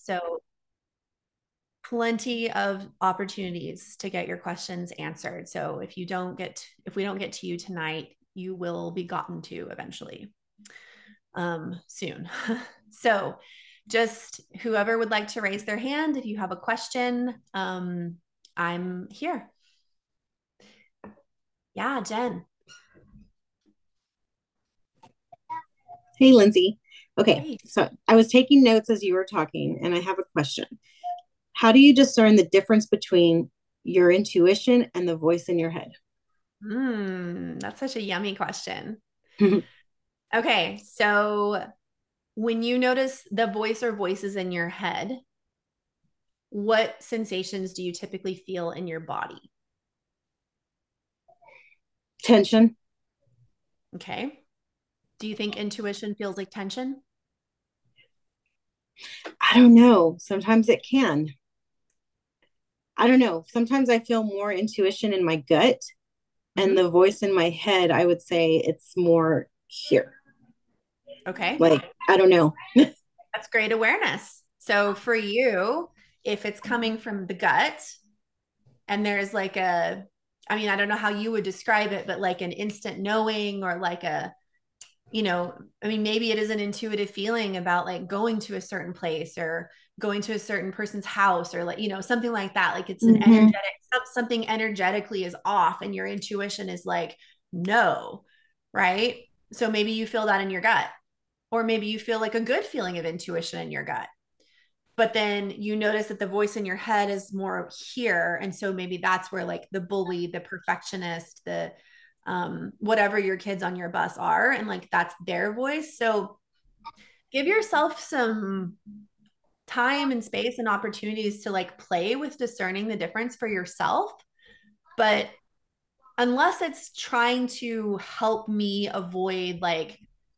So plenty of opportunities to get your questions answered. So if we don't get to you tonight, you will be gotten to eventually, soon. So just whoever would like to raise their hand, if you have a question, I'm here. Yeah, Jen. Hey, Lindsay. Okay, Hey. so I was taking notes as you were talking, and I have a question. How do you discern the difference between your intuition and the voice in your head? That's such a yummy question. Okay, so when you notice the voice or voices in your head, what sensations do you typically feel in your body? Tension? Okay. Do you think intuition feels like tension? I don't know. Sometimes it can. I don't know. Sometimes I feel more intuition in my gut, and Mm-hmm. the voice in my head, I would say it's more here. Okay. Like, I don't know. That's great awareness. So for you, if it's coming from the gut and there's like I mean, I don't know how you would describe it, but like an instant knowing or like I mean, maybe it is an intuitive feeling about like going to a certain place or going to a certain person's house or like, something like that. Like it's an Mm-hmm. something energetically is off and your intuition is like, no, right? So maybe you feel that in your gut, or maybe you feel like a good feeling of intuition in your gut. But then you notice that the voice in your head is more here. And so maybe that's where like the bully, the perfectionist, the whatever your kids on your bus are, and like that's their voice. So give yourself some time and space and opportunities to like play with discerning the difference for yourself. But unless it's trying to help me avoid like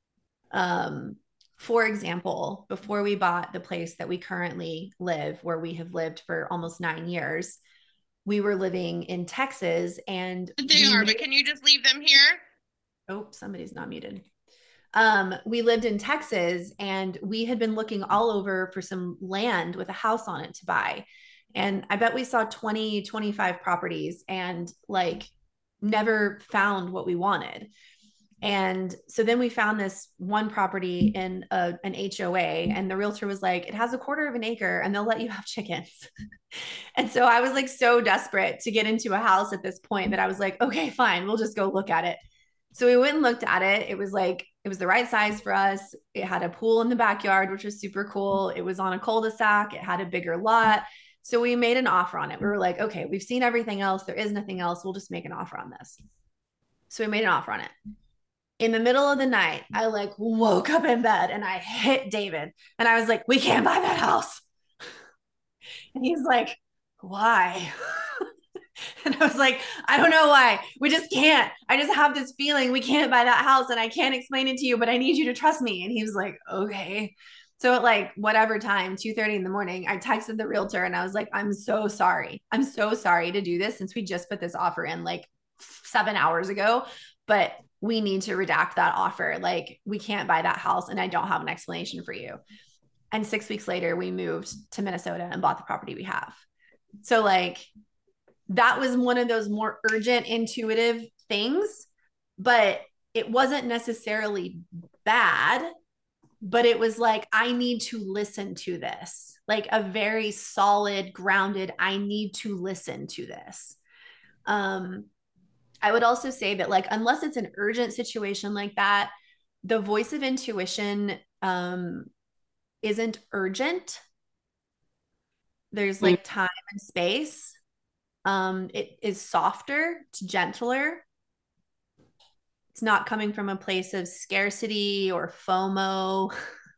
um for example, before we bought the place that we currently live, where we have lived for almost 9 years, we were living in Texas and They we are, made, but can you just leave them here? oh, somebody's not muted. We lived in Texas and we had been looking all over for some land with a house on it to buy. And I bet we saw 20, 25 properties and like never found what we wanted. And so then we found this one property in an HOA, and the realtor was like, it has a quarter of an acre and they'll let you have chickens. And so I was like so desperate to get into a house at this point that I was like, okay, fine, we'll just go look at it. So we went and looked at it. It was like, it was the right size for us. It had a pool in the backyard, which was super cool. It was on a cul-de-sac. It had a bigger lot. So we made an offer on it. We were like, okay, we've seen everything else. There is nothing else. We'll just make an offer on this. So we made an offer on it. In the middle of the night, I like woke up in bed and I hit David and I was like, we can't buy that house. And he's like, why? And I was like, I don't know why. We just can't. I just have this feeling we can't buy that house and I can't explain it to you, but I need you to trust me. And he was like, okay. So at like whatever time, 2:30 in the morning, I texted the realtor and I was like, I'm so sorry. I'm so sorry to do this since we just put this offer in like 7 hours ago, but we need to redact that offer. Like we can't buy that house and I don't have an explanation for you. And 6 weeks later, we moved to Minnesota and bought the property we have. So like that was one of those more urgent, intuitive things, but it wasn't necessarily bad, but it was like, I need to listen to this, like a very solid, grounded, I need to listen to this. Um, I would also say that, like, unless it's an urgent situation like that, the voice of intuition isn't urgent. There's like time and space. It is softer, it's gentler. It's not coming from a place of scarcity or FOMO,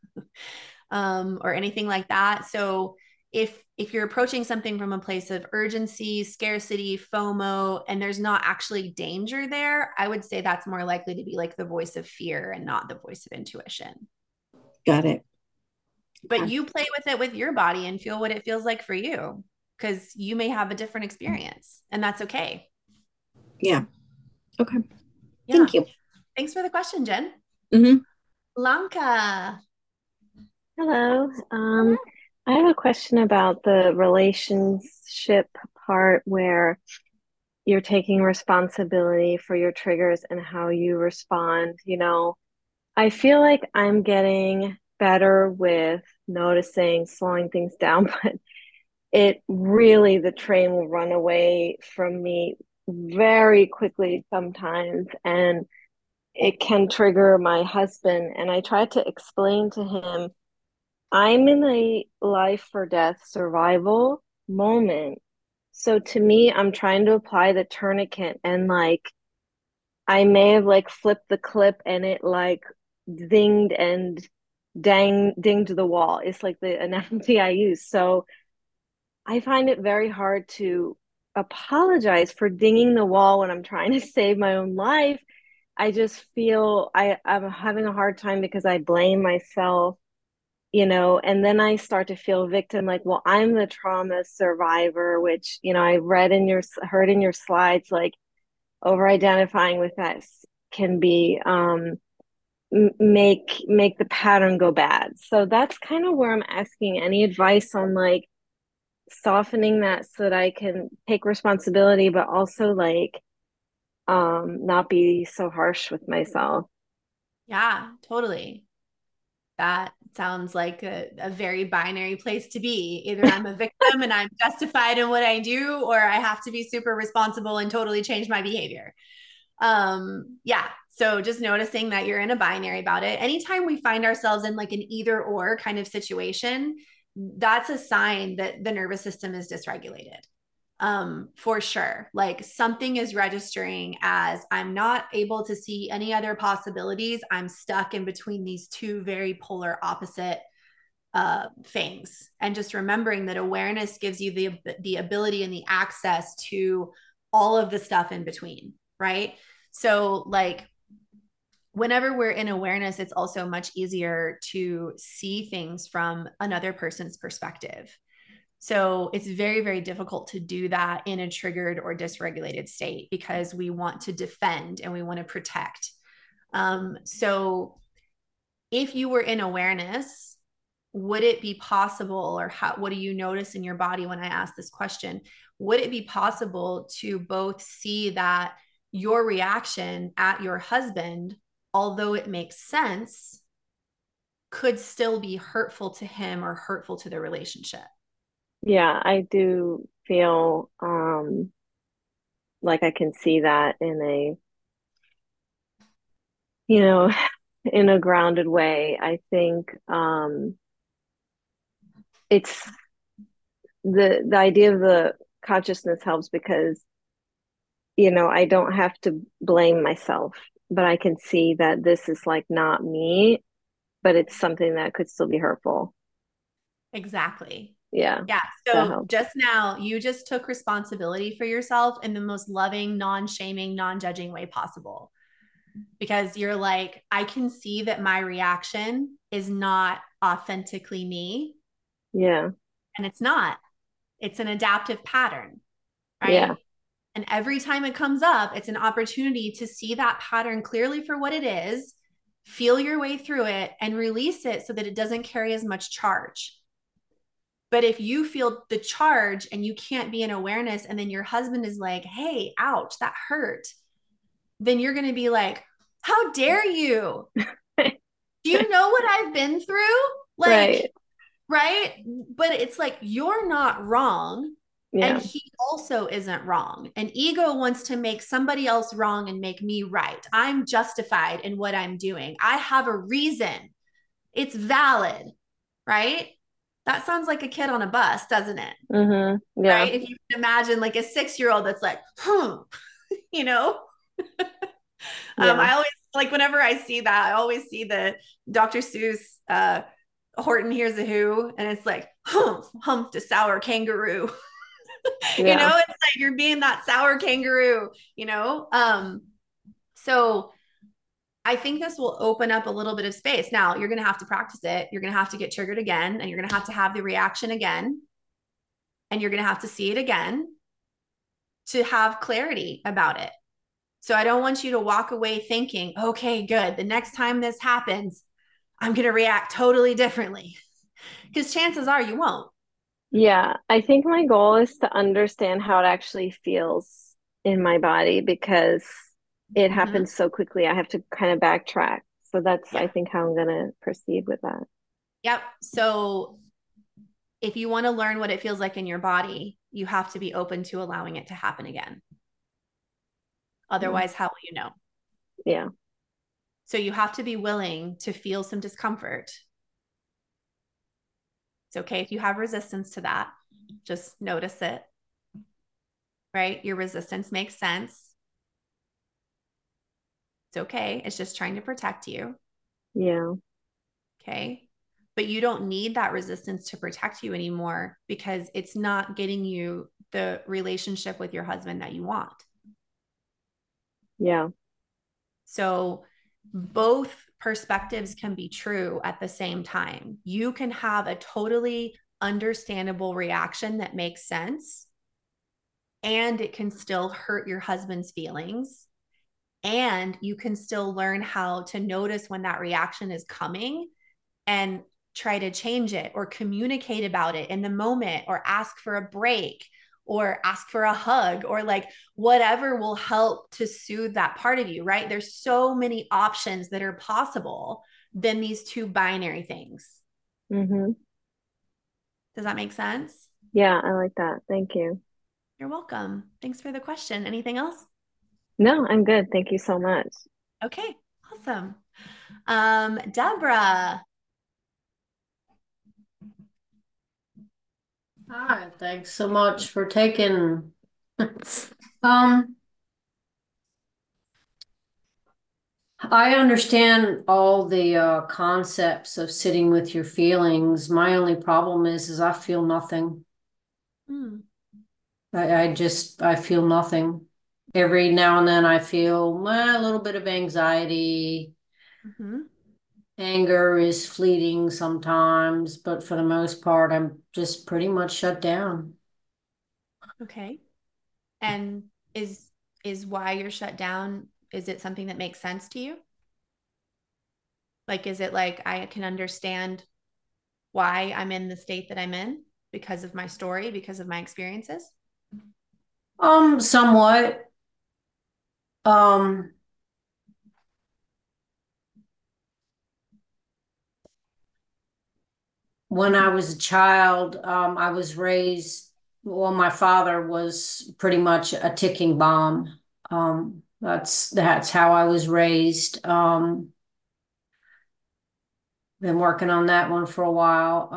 or anything like that. So if you're approaching something from a place of urgency, scarcity, FOMO, and there's not actually danger there, I would say that's more likely to be like the voice of fear and not the voice of intuition. Got it. But Okay. you play with it with your body and feel what it feels like for you, because you may have a different experience and that's okay. Yeah. Okay. Yeah. Thank you. Thanks for the question, Jen. Hmm. Lanka. Hello. I have a question about the relationship part where you're taking responsibility for your triggers and how you respond. I feel like I'm getting better with noticing, slowing things down, but it really, the train will run away from me very quickly sometimes. And it can trigger my husband. And I try to explain to him, I'm in a life or death survival moment. So to me, I'm trying to apply the tourniquet and like I may have like flipped the clip and it like dinged and dinged the wall. It's like the analogy I use. So I find it very hard to apologize for dinging the wall when I'm trying to save my own life. I just feel I'm having a hard time because I blame myself, and then I start to feel victim, like, well, I'm the trauma survivor, which, I heard in your slides, like over identifying with that can be make the pattern go bad. So that's kind of where I'm asking any advice on like softening that so that I can take responsibility, but also like not be so harsh with myself. Yeah, totally. That sounds like a very binary place to be. Either I'm a victim and I'm justified in what I do, or I have to be super responsible and totally change my behavior. Yeah. So just noticing that you're in a binary about it. Anytime we find ourselves in like an either or kind of situation, that's a sign that the nervous system is dysregulated. For sure. Like something is registering as I'm not able to see any other possibilities. I'm stuck in between these two very polar opposite things. And just remembering that awareness gives you the ability and the access to all of the stuff in between, right? So like whenever we're in awareness, it's also much easier to see things from another person's perspective. So it's very, very difficult to do that in a triggered or dysregulated state because we want to defend and we want to protect. So if you were in awareness, would it be possible, or what do you notice in your body when I ask this question? Would it be possible to both see that your reaction at your husband, although it makes sense, could still be hurtful to him or hurtful to the relationship? Yeah, I do feel like I can see that you know, in a grounded way. I think it's the idea of the consciousness helps because, I don't have to blame myself, but I can see that this is like not me, but it's something that could still be hurtful. Exactly. Yeah, Yeah. that So helps. just now, you just took responsibility for yourself in the most loving, non shaming, non judging way possible. Because you're like, I can see that my reaction is not authentically me. Yeah, And it's not, it's an adaptive pattern, yeah, right? And every time it comes up, it's an opportunity to see that pattern clearly for what it is, feel your way through it, and release it so that it doesn't carry as much charge. But if you feel the charge and you can't be in awareness, and then your husband is like, hey, ouch, that hurt, then you're going to be like, how dare you? Do you know what I've been through? Like, right. right? But it's like, you're not wrong. And Yeah, he also isn't wrong. And ego wants to make somebody else wrong and make me right. I'm justified in what I'm doing. I have a reason. It's valid, right? That sounds like a kid on a bus, doesn't it? yeah, Right? If you can imagine like a 6 year old that's like, you know, yeah, I always like whenever I see that, I always see the Dr. Seuss Horton Hears a Who, and it's like, humped a sour kangaroo. yeah, It's like you're being that sour kangaroo. So I think this will open up a little bit of space. Now you're gonna have to practice it. You're gonna have to get triggered again, and you're gonna have to have the reaction again, and you're gonna have to see it again to have clarity about it. So I don't want you to walk away thinking, okay, good. The next time this happens, I'm going to react totally differently. Because chances are you won't. Yeah, I think my goal is to understand how it actually feels in my body because it Mm-hmm. happens so quickly. I have to kind of backtrack. So that's, Yeah. I think, how I'm gonna proceed with that. Yep. So if you want to learn what it feels like in your body, you have to be open to allowing it to happen again. Mm. Otherwise, how will you know? Yeah. So you have to be willing to feel some discomfort. It's okay if you have resistance to that. Just notice it, right? Your resistance makes sense. It's okay. It's just trying to protect you. Yeah. Okay. But you don't need that resistance to protect you anymore because it's not getting you the relationship with your husband that you want. Yeah. So both perspectives can be true at the same time. You can have a totally understandable reaction that makes sense, and it can still hurt your husband's feelings. And you can still learn how to notice when that reaction is coming and try to change it or communicate about it in the moment or ask for a break or ask for a hug or like whatever will help to soothe that part of you, right? There's so many options that are possible than these two binary things. Mm-hmm. Does that make sense? Yeah, I like that. Thank you. You're welcome. Thanks for the question. Anything else? No, I'm good. Thank you so much. Okay, awesome. Deborah. Hi, thanks so much for taking. Um, I understand all the concepts of sitting with your feelings. My only problem is I feel nothing. Hmm. I feel nothing. Every now and then I feel well, a little bit of anxiety. Mhm. Anger is fleeting sometimes, but for the most part, I'm just pretty much shut down. Okay. And is is why you're shut down, is it something that makes sense to you? Like, is it like I can understand why I'm in the state that I'm in because of my story, because of my experiences? Somewhat. Um, when I was a child, I was raised, well, my father was pretty much a ticking bomb. That's how I was raised. Been working on that one for a while.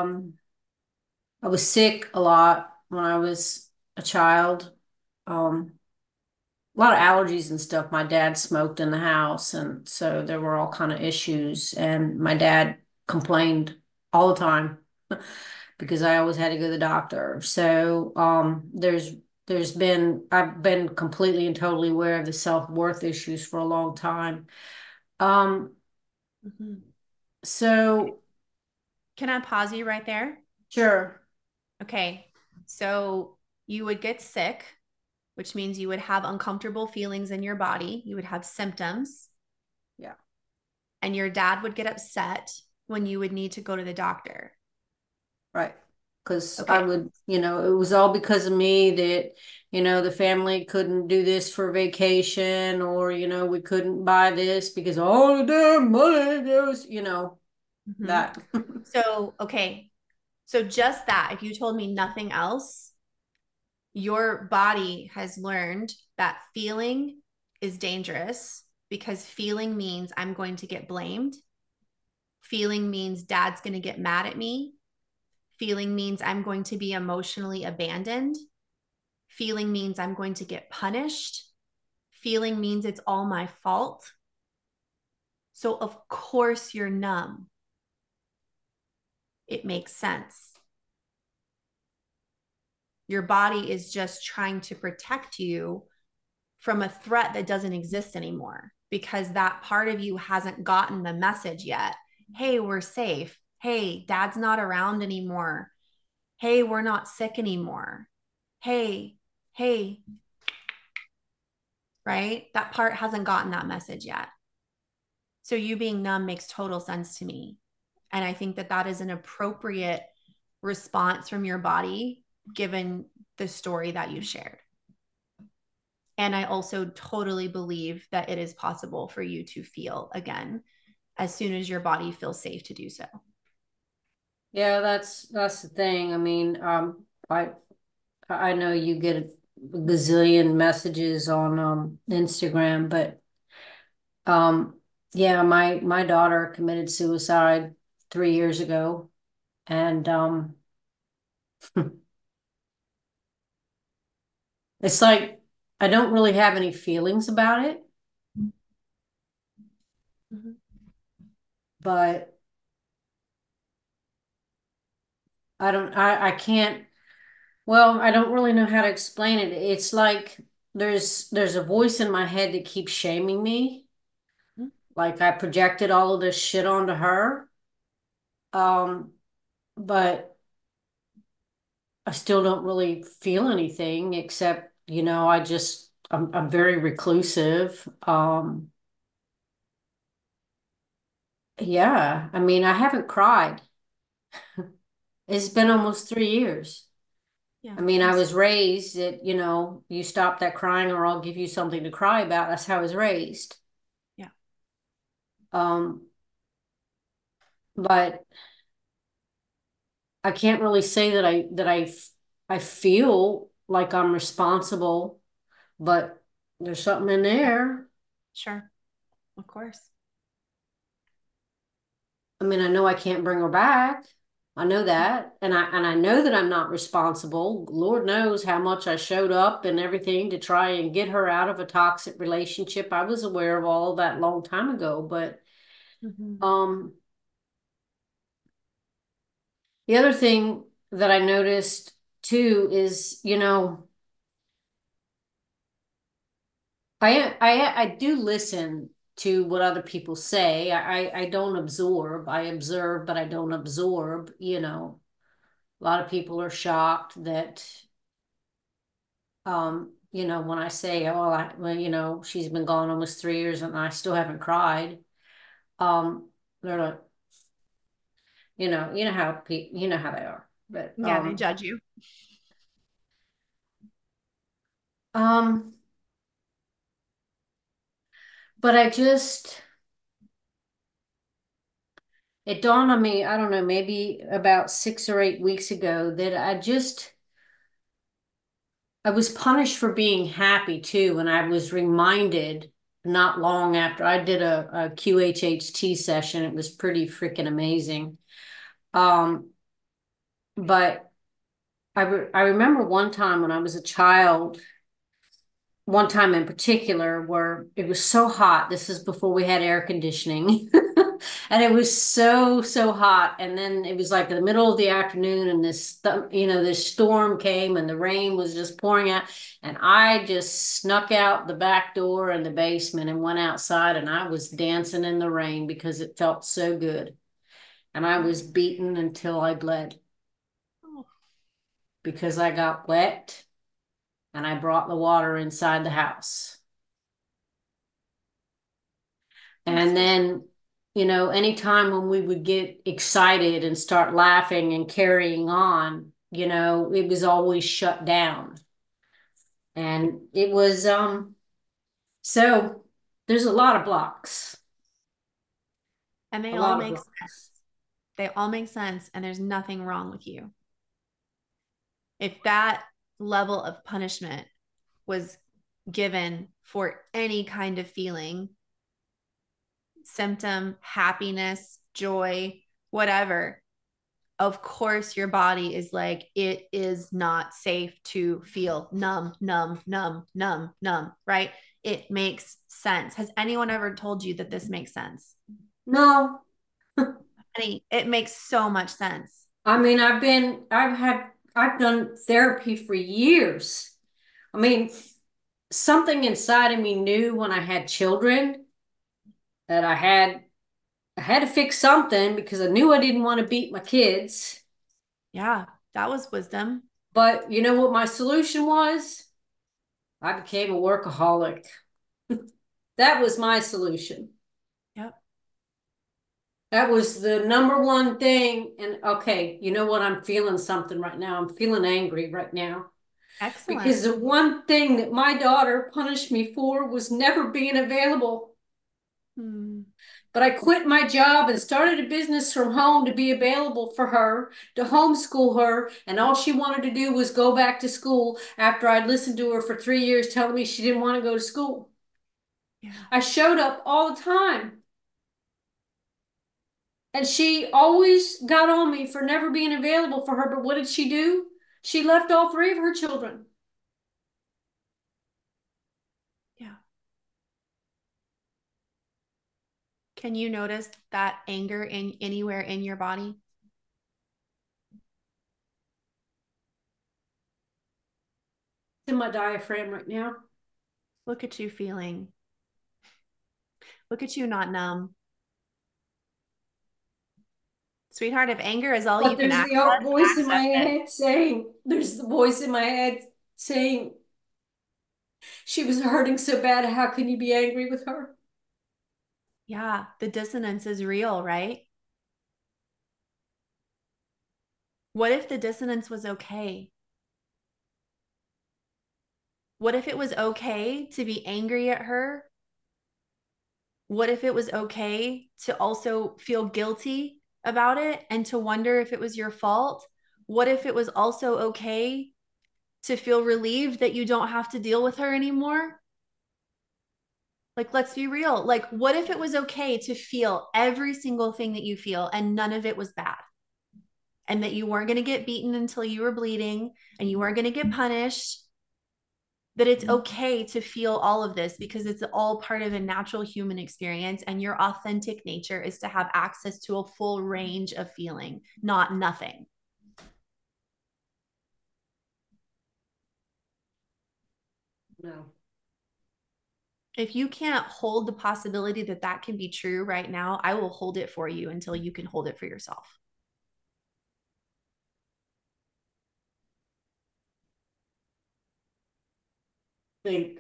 I was sick a lot when I was a child. A lot of allergies and stuff. My dad smoked in the house, and so there were all kind of issues. And my dad complained all the time because I always had to go to the doctor. So there's been I've been completely and totally aware of the self-worth issues for a long time. Um, Mhm. so Can I pause you right there? sure, Okay. So you would get sick, which means you would have uncomfortable feelings in your body, you would have symptoms, yeah. and your dad would get upset when you would need to go to the doctor. Right. Because I Okay. would, it was all because of me that, the family couldn't do this for vacation or, we couldn't buy this because all the damn money goes, Mhm. that. So, okay. So just that, if you told me nothing else, your body has learned that feeling is dangerous because feeling means I'm going to get blamed. Feeling means dad's going to get mad at me. Feeling means I'm going to be emotionally abandoned. Feeling means I'm going to get punished. Feeling means it's all my fault. So, of course, you're numb. It makes sense. Your body is just trying to protect you from a threat that doesn't exist anymore because that part of you hasn't gotten the message yet. Hey, we're safe. Hey, dad's not around anymore. Hey, we're not sick anymore. Hey, hey, right? That part hasn't gotten that message yet. So you being numb makes total sense to me. And I think that that is an appropriate response from your body given the story that you shared. And I also totally believe that it is possible for you to feel again as soon as your body feels safe to do so. Yeah, that's the thing. I mean, I know you get a gazillion messages on Instagram, but yeah, my daughter committed suicide 3 years ago, and it's like I don't really have any feelings about it, Mm-hmm. but I can't, well, I don't really know how to explain it. It's like there's a voice in my head that keeps shaming me. Like I projected all of this shit onto her. Um, but I still don't really feel anything except, I'm very reclusive. Yeah, I mean, I haven't cried. It's been almost 3 years. Yeah. I mean, I was raised that, you stop that crying or I'll give you something to cry about. That's how I was raised. Yeah. But I can't really say that I feel like I'm responsible, but there's something in there. Sure. Of course. I mean, I know I can't bring her back. I know that. And I know that I'm not responsible. Lord knows how much I showed up and everything to try and get her out of a toxic relationship. I was aware of all of that long time ago, but Mm-hmm. the other thing that I noticed too is, I do listen to what other people say. I don't absorb. I observe, but I don't absorb. A lot of people are shocked that, when I say, oh, well, she's been gone almost 3 years and I still haven't cried. They're like, you know how they are. But Yeah, they judge you. um, but it dawned on me, I don't know, maybe about 6 or 8 weeks ago that I was punished for being happy too. And I was reminded not long after I did a QHHT session. It was pretty freaking amazing. But I remember one time when I was a child, one time in particular where it was so hot. This is before we had air conditioning. And it was so, so hot. And then it was like the middle of the afternoon and this storm came and the rain was just pouring out. And I just snuck out the back door in the basement and went outside and I was dancing in the rain because it felt so good. And I was beaten until I bled because I got wet and I brought the water inside the house. And then, anytime when we would get excited and start laughing and carrying on, it was always shut down. And it was, so there's a lot of blocks, And they a all lot of make blocks. sense. They all make sense, and there's nothing wrong with you. If that level of punishment was given for any kind of feeling, symptom, happiness, joy, whatever, of course your body is like, it is not safe to feel numb, numb, numb, numb, numb, right? It makes sense. Has anyone ever told you that this makes sense? No, Honey, it makes so much sense. I mean, I've done therapy for years. I mean, something inside of me knew when I had children that I had to fix something because I knew I didn't want to beat my kids. Yeah, that was wisdom. But you know what my solution was? I became a workaholic. That was my solution. Yep. That was the number one thing. And okay, you know what? I'm feeling something right now. I'm feeling angry right now. Excellent. Because the one thing that my daughter punished me for was never being available. Hmm. But I quit my job and started a business from home to be available for her, to homeschool her, and all she wanted to do was go back to school after I'd listened to her for 3 years telling me she didn't want to go to school. Yeah. I showed up all the time. And she always got on me for never being available for her. But what did she do? She left all three of her children. Yeah. Can you notice that anger in anywhere in your body? It's in my diaphragm right now. Look at you feeling. Look at you not numb. Sweetheart, if anger is all you But can there's the access, voice in my access it. head saying, there's the voice in my head saying, she was hurting so bad. How can you be angry with her? Yeah, the dissonance is real, right? What if the dissonance was okay? What if it was okay to be angry at her? What if it was okay to also feel guilty about it and to wonder if it was your fault? What if it was also okay to feel relieved that you don't have to deal with her anymore? Like, let's be real. Like, what if it was okay to feel every single thing that you feel and none of it was bad? And that you weren't going to get beaten until you were bleeding and you weren't going to get punished, that it's okay to feel all of this because it's all part of a natural human experience. And your authentic nature is to have access to a full range of feeling, not nothing. No. If you can't hold the possibility that that can be true right now, I will hold it for you until you can hold it for yourself. Think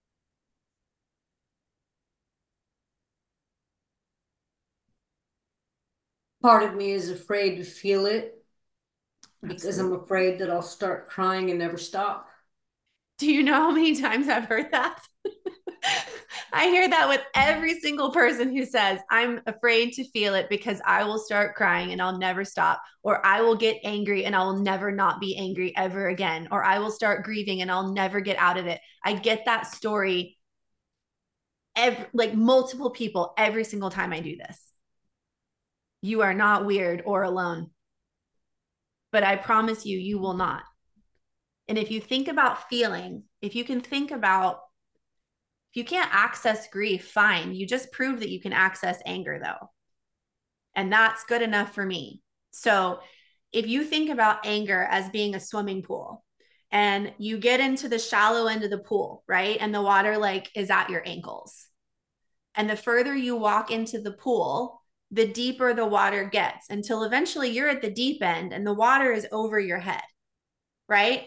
part of me is afraid to feel it because I'm Absolutely. afraid that I'll start crying and never stop. Do you know how many times I've heard that? I hear that with every single person who says, I'm afraid to feel it because I will start crying and I'll never stop, or I will get angry and I will never not be angry ever again, or I will start grieving and I'll never get out of it. I get that story like multiple people every single time I do this. You are not weird or alone, but I promise you, you will not. And if you think about feeling, if you can think about, if you can't access grief, fine. You just prove that you can access anger, though. And that's good enough for me. So if you think about anger as being a swimming pool and you get into the shallow end of the pool, right? And the water like is at your ankles. And the further you walk into the pool, the deeper the water gets until eventually you're at the deep end and the water is over your head, right?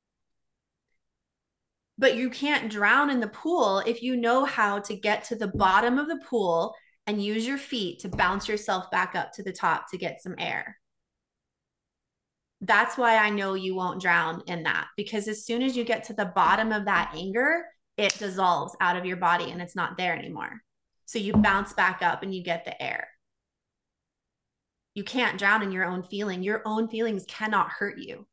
But you can't drown in the pool if you know how to get to the bottom of the pool and use your feet to bounce yourself back up to the top to get some air. That's why I know you won't drown in that, because as soon as you get to the bottom of that anger, it dissolves out of your body and it's not there anymore. So you bounce back up and you get the air. You can't drown in your own feeling. Your own feelings cannot hurt you.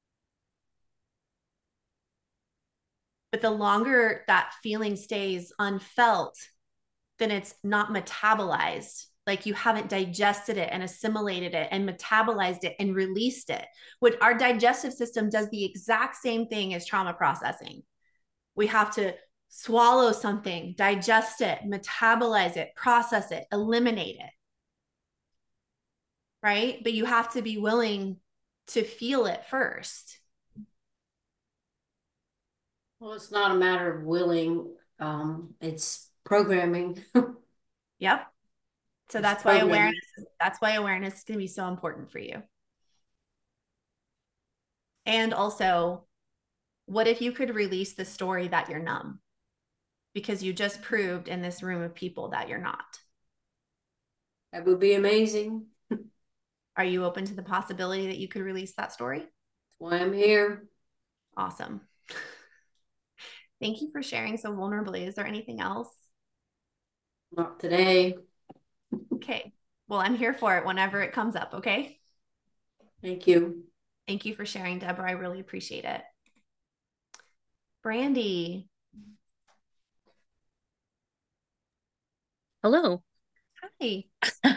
But the longer that feeling stays unfelt, then it's not metabolized. Like you haven't digested it and assimilated it and metabolized it and released it. What our digestive system does the exact same thing as trauma processing. We have to swallow something, digest it, metabolize it, process it, eliminate it. Right? But you have to be willing to feel it first. Well, it's not a matter of willing, it's programming. Yep. So It's that's why programming. awareness is going to be so important for you. And also, what if you could release the story that you're numb? Because you just proved in this room of people that you're not. That would be amazing. Are you open to the possibility that you could release that story? That's why I'm here. Awesome. Thank you for sharing so vulnerably. Is there anything else? Not today. Okay. Well, I'm here for it whenever it comes up. Okay. Thank you. Thank you for sharing, Deborah. I really appreciate it. Brandy. Hello. Hi.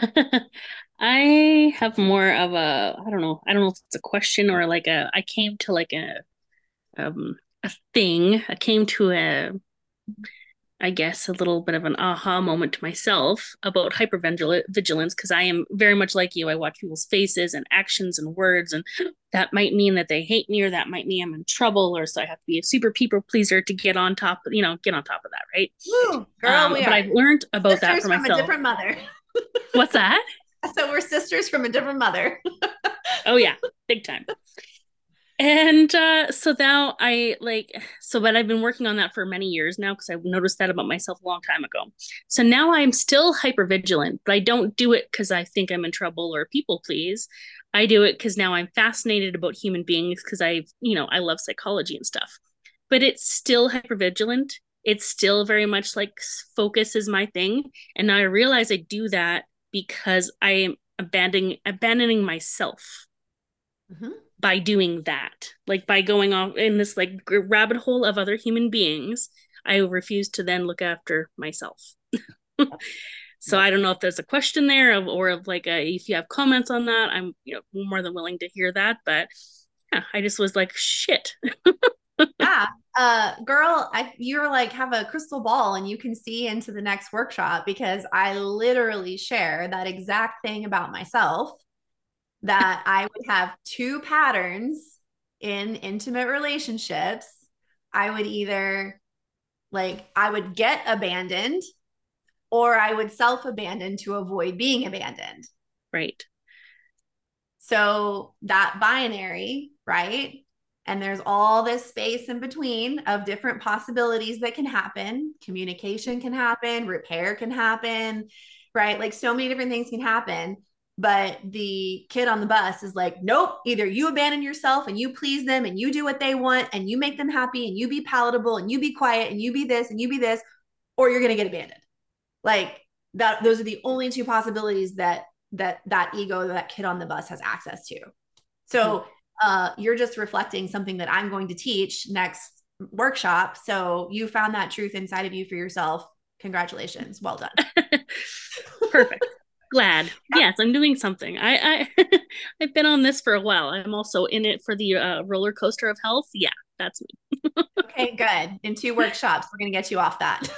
I have more of a, I don't know if it's a question or like I came to like a thing. I came to I guess, a little bit of an aha moment to myself about hypervigilance because I am very much like you. I watch people's faces and actions and words, and that might mean that they hate me, or that might mean I'm in trouble, or so I have to be a super people pleaser to get on top, get on top of that, right? Woo, girl, but I've learned about that for from myself. A different mother. What's that? So we're sisters from a different mother. Oh yeah, big time. And so now but I've been working on that for many years now because I've noticed that about myself a long time ago. So now I'm still hyper vigilant, but I don't do it because I think I'm in trouble or people please. I do it because now I'm fascinated about human beings because I love psychology and stuff. But it's still hyper vigilant. It's still very much like focus is my thing. And now I realize I do that because I am abandoning myself. Mm-hmm. By doing that, like by going off in this like rabbit hole of other human beings, I refuse to then look after myself. So I don't know if there's a question there of like if you have comments on that, I'm more than willing to hear that. But yeah, I just was like, shit. Yeah. Girl, you're like have a crystal ball and you can see into the next workshop because I literally share that exact thing about myself. That I would have two patterns in intimate relationships. I would either I would get abandoned or I would self-abandon to avoid being abandoned. Right. So that binary, right? And there's all this space in between of different possibilities that can happen. Communication can happen, repair can happen, right? Like so many different things can happen. But the kid on the bus is like, nope, either you abandon yourself and you please them and you do what they want and you make them happy and you be palatable and you be quiet and you be this and you be this, or you're going to get abandoned. Like that, those are the only two possibilities that ego, that kid on the bus has access to. So you're just reflecting something that I'm going to teach next workshop. So you found that truth inside of you for yourself. Congratulations. Well done. Perfect. Glad. Yes, I'm doing something. I've been on this for a while. I'm also in it for the roller coaster of health. Yeah, that's me. Okay, good. In 2 workshops, we're going to get you off that.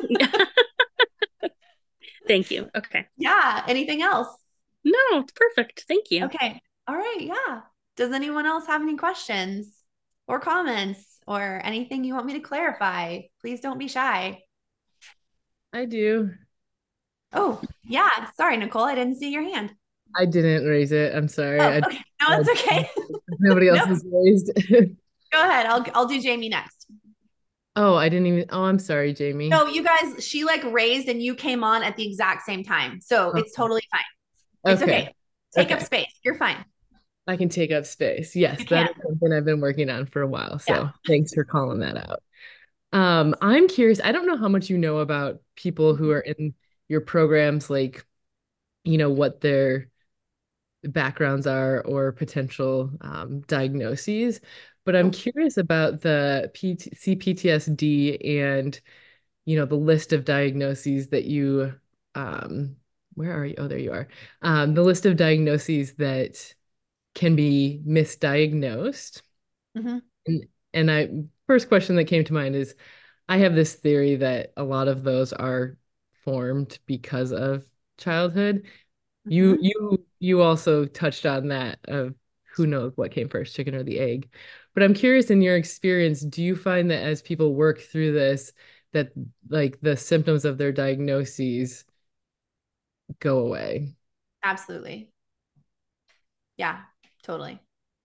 Thank you. Okay. Yeah. Anything else? No, it's perfect. Thank you. Okay. All right. Yeah. Does anyone else have any questions or comments or anything you want me to clarify? Please don't be shy. I do. Oh, yeah. Sorry, Nicole. I didn't see your hand. I didn't raise it. I'm sorry. Oh, okay. No, it's okay. Nobody else has raised. Go ahead. I'll do Jamie next. Oh, I didn't even. Oh, I'm sorry, Jamie. No, you guys, she like raised and you came on at the exact same time. So it's totally fine. It's okay. Take up space. You're fine. I can take up space. Yes, that is something I've been working on for a while. So thanks for calling that out. I'm curious. I don't know how much you know about people who are in your programs, like, what their backgrounds are or potential diagnoses, but I'm curious about the CPTSD and, the list of diagnoses that you, where are you? Oh, there you are. The list of diagnoses that can be misdiagnosed. Mm-hmm. And first question that came to mind is, I have this theory that a lot of those are formed because of childhood. Mm-hmm. You also touched on that of who knows what came first, chicken or the egg. But I'm curious, in your experience, do you find that as people work through this, that like the symptoms of their diagnoses go away? Absolutely. Yeah, totally.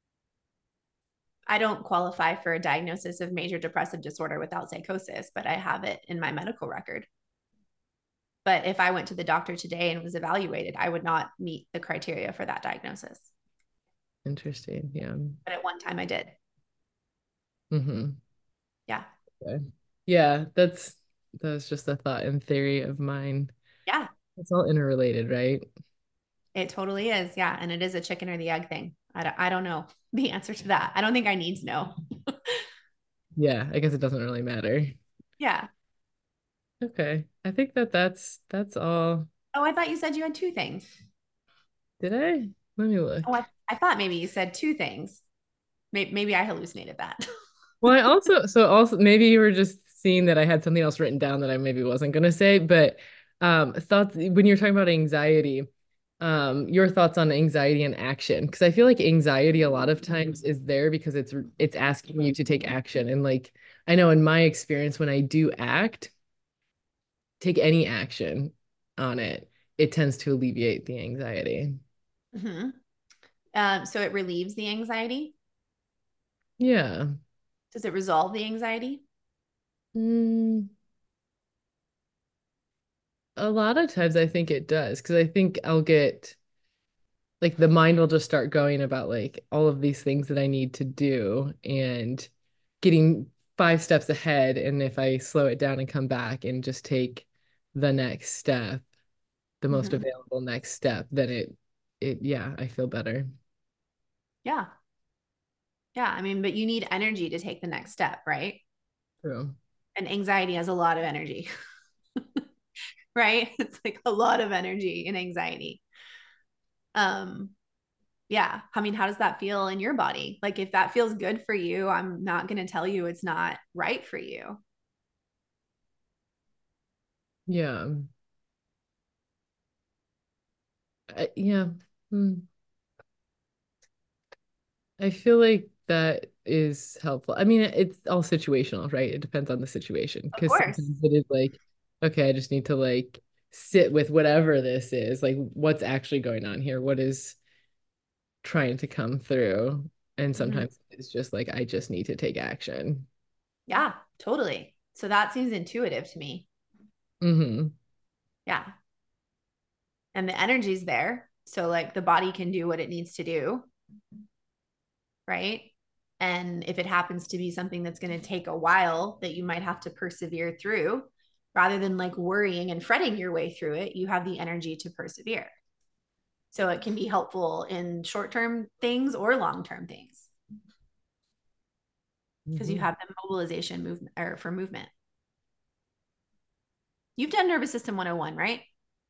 I don't qualify for a diagnosis of major depressive disorder without psychosis, but I have it in my medical record. But if I went to the doctor today and was evaluated, I would not meet the criteria for that diagnosis. Interesting. Yeah. But at one time I did. Mm-hmm. Yeah. Okay. Yeah, that was just a thought and theory of mine. Yeah. It's all interrelated, right? It totally is. Yeah. And it is a chicken or the egg thing. I don't know the answer to that. I don't think I need to know. Yeah, I guess it doesn't really matter. Yeah. Okay. I think that's all. Oh, I thought you said you had two things. Did I? Let me look. Oh, I thought maybe you said two things. Maybe I hallucinated that. Well, also maybe you were just seeing that I had something else written down that I maybe wasn't gonna say, but thoughts when you're talking about anxiety, your thoughts on anxiety and action. Because I feel like anxiety a lot of times is there because it's asking you to take action. And like I know in my experience, when I do take any action on it, it tends to alleviate the anxiety. So it relieves the anxiety. Yeah. Does it resolve the anxiety? A lot of times I think it does because I think I'll get like the mind will just start going about like all of these things that I need to do and getting 5 steps ahead. And if I slow it down and come back and just take the next step, the most available next step, then yeah, I feel better. Yeah. Yeah. I mean, but you need energy to take the next step, right? True. And anxiety has a lot of energy, right? It's like a lot of energy in anxiety. Yeah. I mean, how does that feel in your body? Like if that feels good for you, I'm not going to tell you it's not right for you. Yeah. Yeah. I feel like that is helpful. I mean, it's all situational, right? It depends on the situation. Of Because course. sometimes it is like, okay, I just need to like sit with whatever this is, like what's actually going on here, what is trying to come through. And sometimes it's just like, I just need to take action. Yeah, totally. So that seems intuitive to me. Yeah. And the energy's there. So like the body can do what it needs to do. Right. And if it happens to be something that's going to take a while that you might have to persevere through, rather than like worrying and fretting your way through it, you have the energy to persevere. So it can be helpful in short-term things or long-term things. Because you have the mobilization movement or for movement. You've done Nervous System 101, right?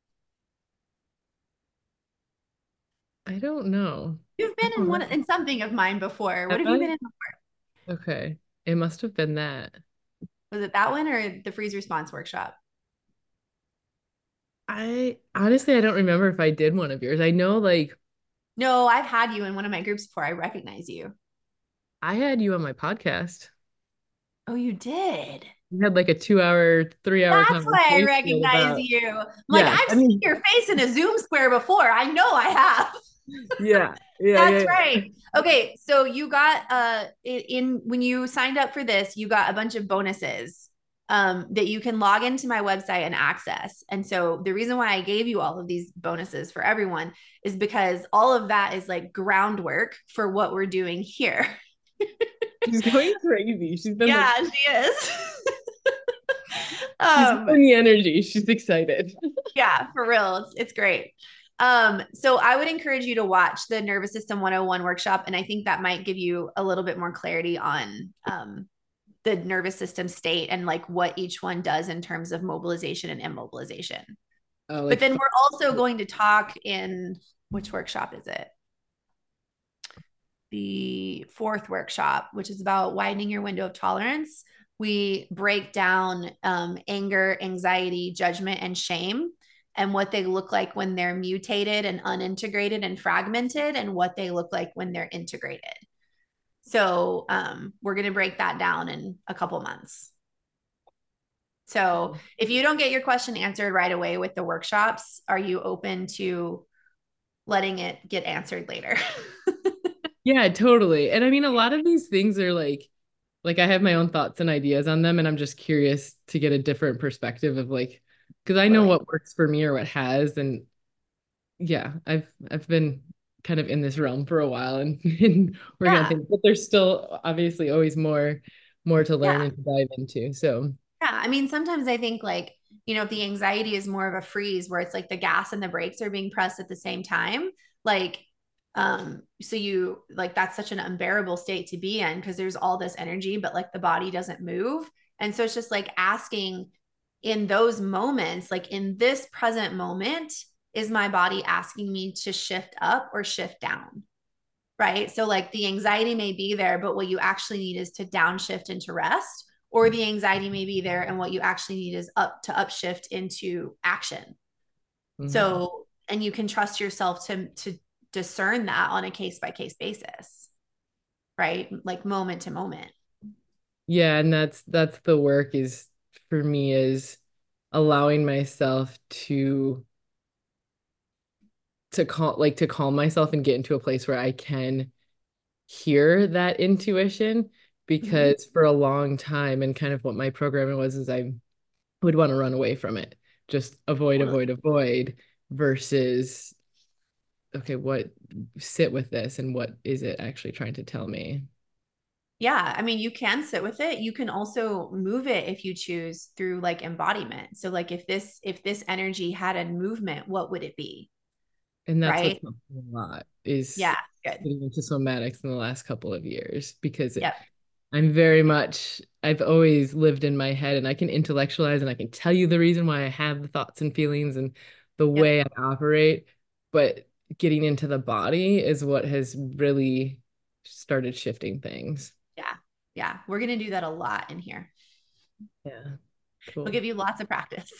I don't know. You've been in something of mine before. What have you been in before? Okay. It must have been that. Was it that one or the freeze response workshop? I honestly I don't remember if I did one of yours. I know like No, I've had you in one of my groups before. I recognize you. I had you on my podcast. Oh, you did? We had like a 2-hour, 3-hour That's why I conversation recognize about you. Like, yeah, I've seen your face in a Zoom square before. I know I have. yeah. That's right. Okay, so you got in when you signed up for this, you got a bunch of bonuses that you can log into my website and access. And so the reason why I gave you all of these bonuses for everyone is because all of that is like groundwork for what we're doing here. She's going crazy. She's been Yeah, like, she is. She's putting the energy. She's excited. Yeah, for real. It's great. So I would encourage you to watch the Nervous System 101 workshop. And I think that might give you a little bit more clarity on the nervous system state and like what each one does in terms of mobilization and immobilization. Oh, like, but then we're also going to talk in which workshop is it? The 4th workshop, which is about widening your window of tolerance. We break down anger, anxiety, judgment, and shame, and what they look like when they're mutated and unintegrated and fragmented, and what they look like when they're integrated. So we're going to break that down in a couple months. So if you don't get your question answered right away with the workshops, are you open to letting it get answered later? Yeah, totally. And I mean, a lot of these things are like I have my own thoughts and ideas on them, and I'm just curious to get a different perspective of like because I know what works for me or what has, and yeah, I've been kind of in this realm for a while and, and working on things, but there's still obviously always more to learn and to dive into. So yeah, I mean, sometimes I think like, you know, if the anxiety is more of a freeze where it's like the gas and the brakes are being pressed at the same time, like, so you like that's such an unbearable state to be in because there's all this energy, but like the body doesn't move. And so it's just like asking in those moments, like in this present moment, is my body asking me to shift up or shift down? Right. So like the anxiety may be there, but what you actually need is to downshift into rest, or the anxiety may be there and what you actually need is to upshift into action. So, and you can trust yourself to discern that on a case by case basis, right? Like moment to moment. Yeah, and that's the work is for me is allowing myself to calm myself and get into a place where I can hear that intuition, because for a long time, and kind of what my programming was, is I would want to run away from it, just avoid versus okay, sit with this and what is it actually trying to tell me? Yeah, I mean, you can sit with it. You can also move it if you choose through like embodiment. So like if this energy had a movement, what would it be? And that's right? what's helped me a lot is Good. getting into somatics in the last couple of years, because Yep. I've always lived in my head, and I can intellectualize and I can tell you the reason why I have the thoughts and feelings and the way I operate, but getting into the body is what has really started shifting things. Yeah. Yeah. We're going to do that a lot in here. Yeah. Cool. We'll give you lots of practice.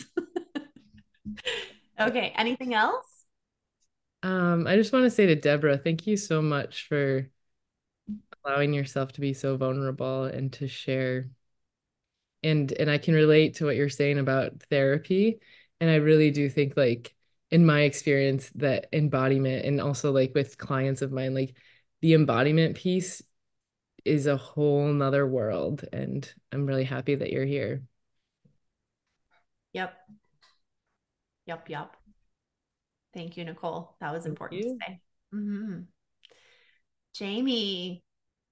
Okay. Anything else? I just want to say to Deborah, thank you so much for allowing yourself to be so vulnerable and to share. And I can relate to what you're saying about therapy. And I really do think, like, in my experience, that embodiment, and also like with clients of mine, like the embodiment piece is a whole nother world. And I'm really happy that you're here. Yep. Thank you, Nicole. That was important to say. Jamie.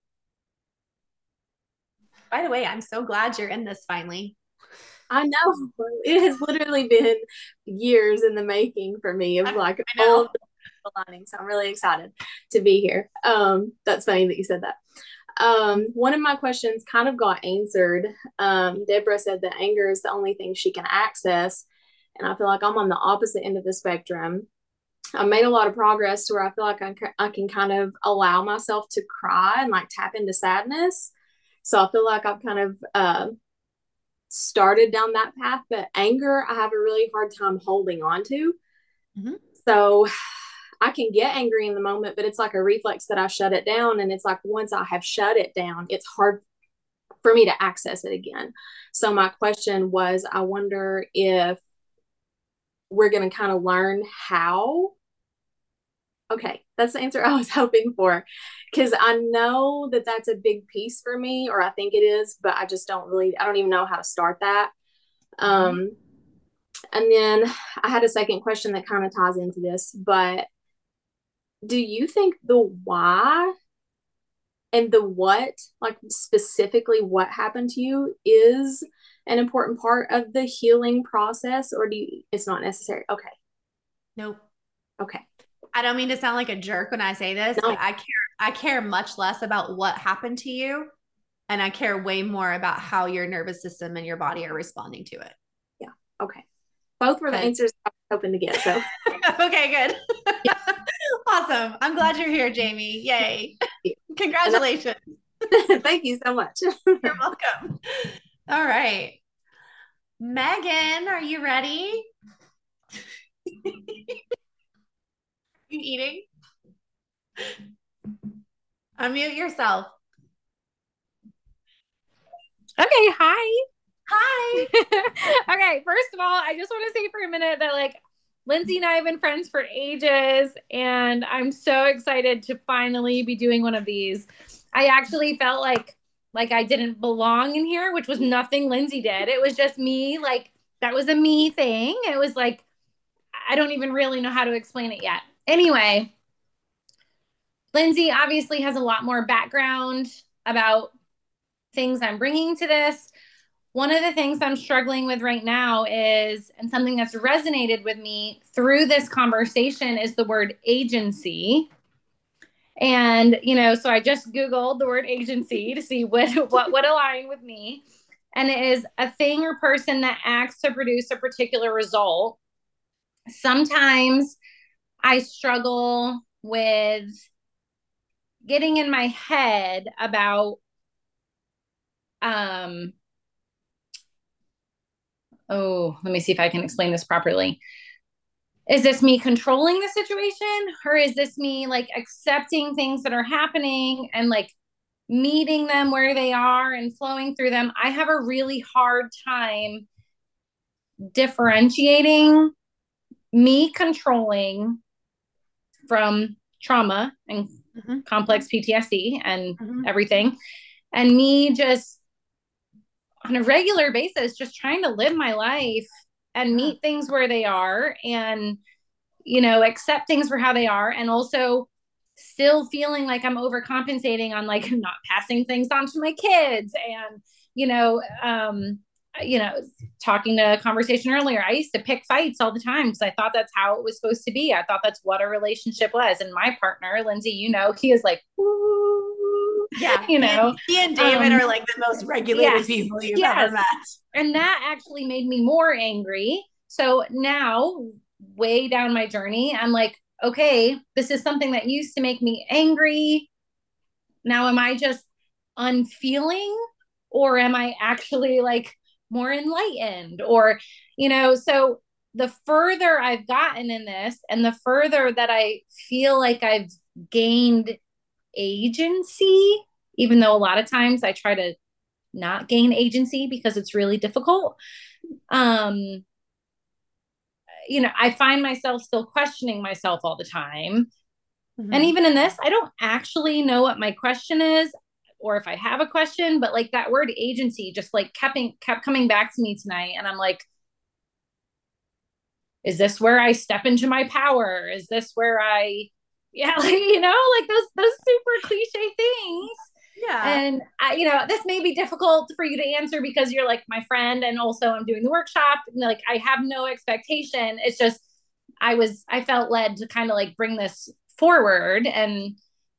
By the way, I'm so glad you're in this finally. I know. It has literally been years in the making for me of like all of the aligning. So I'm really excited to be here. That's funny that you said that. One of my questions kind of got answered. Deborah said that anger is the only thing she can access. And I feel like I'm on the opposite end of the spectrum. I made a lot of progress to where I feel like I can kind of allow myself to cry and like tap into sadness. So I feel like I've kind of started down that path, but anger, I have a really hard time holding on to. So I can get angry in the moment, but it's like a reflex that I shut it down. And it's like once I have shut it down, it's hard for me to access it again. So my question was, I wonder if we're going to kind of learn how. Okay, that's the answer I was hoping for, because I know that that's a big piece for me, or I think it is, but I don't even know how to start that. And then I had a second question that kind of ties into this, but do you think the why and the what, like specifically what happened to you, is an important part of the healing process, or it's not necessary? Okay. Nope. Okay. I don't mean to sound like a jerk when I say this, but I care much less about what happened to you, and I care way more about how your nervous system and your body are responding to it. Yeah. Okay. Both were the answers I was hoping to get. So okay, good. Awesome. I'm glad you're here, Jamie. Yay. Congratulations. Thank you so much. You're welcome. All right. Megan, are you ready? You eating? Unmute yourself. Okay, hi. Hi. Okay, first of all, I just want to say for a minute that like Lindsay and I have been friends for ages, and I'm so excited to finally be doing one of these. I actually felt like I didn't belong in here, which was nothing Lindsay did. It was just me like that was a me thing. It was like, I don't even really know how to explain it yet. Anyway, Lindsay obviously has a lot more background about things I'm bringing to this. One of the things I'm struggling with right now is, and something that's resonated with me through this conversation, is the word agency. And, so I just Googled the word agency to see what would align with me. And it is a thing or person that acts to produce a particular result. Sometimes I struggle with getting in my head about, let me see if I can explain this properly. Is this me controlling the situation, or is this me like accepting things that are happening and like meeting them where they are and flowing through them? I have a really hard time differentiating me controlling from trauma and complex PTSD and everything, and me just on a regular basis just trying to live my life and meet things where they are, and accept things for how they are, and also still feeling like I'm overcompensating on like not passing things on to my kids. And talking to a conversation earlier, I used to pick fights all the time because I thought that's how it was supposed to be. I thought that's what a relationship was. And my partner, Lindsay, he is like, woo, yeah, he and David are like the most regulated people you've ever met. And that actually made me more angry. So now, way down my journey, I'm like, okay, this is something that used to make me angry. Now, am I just unfeeling, or am I actually like more enlightened? Or, so the further I've gotten in this, and the further that I feel like I've gained agency, even though a lot of times I try to not gain agency because it's really difficult. I find myself still questioning myself all the time. And even in this, I don't actually know what my question is, or if I have a question, but like that word agency just like kept coming back to me tonight. And I'm like, is this where I step into my power? Is this where like those super cliche things. Yeah. And this may be difficult for you to answer because you're like my friend, and also I'm doing the workshop, and like I have no expectation. It's just I felt led to kind of like bring this forward. And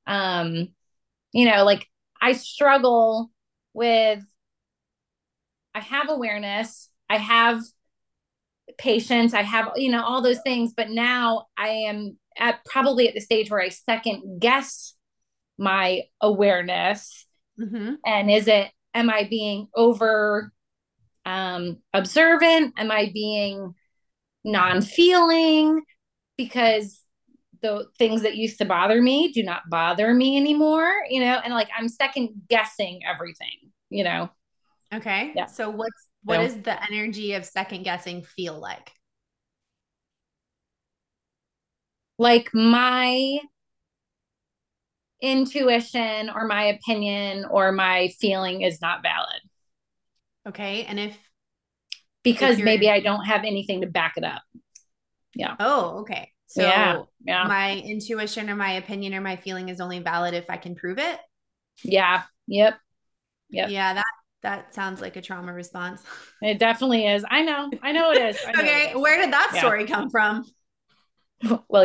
like I struggle with, I have awareness, I have patience, I have all those things, but now I am probably at the stage where I second guess my awareness. And am I being over observant? Am I being non-feeling? Because the things that used to bother me do not bother me anymore, and like I'm second guessing everything. Okay. Yeah. So what does the energy of second guessing feel like? Like my intuition or my opinion or my feeling is not valid. Okay. And because maybe I don't have anything to back it up. Yeah. Oh, okay. So yeah. My intuition or my opinion or my feeling is only valid if I can prove it. Yeah. Yep. Yeah. That sounds like a trauma response. It definitely is. I know it is. Okay. Where did that story come from? Well,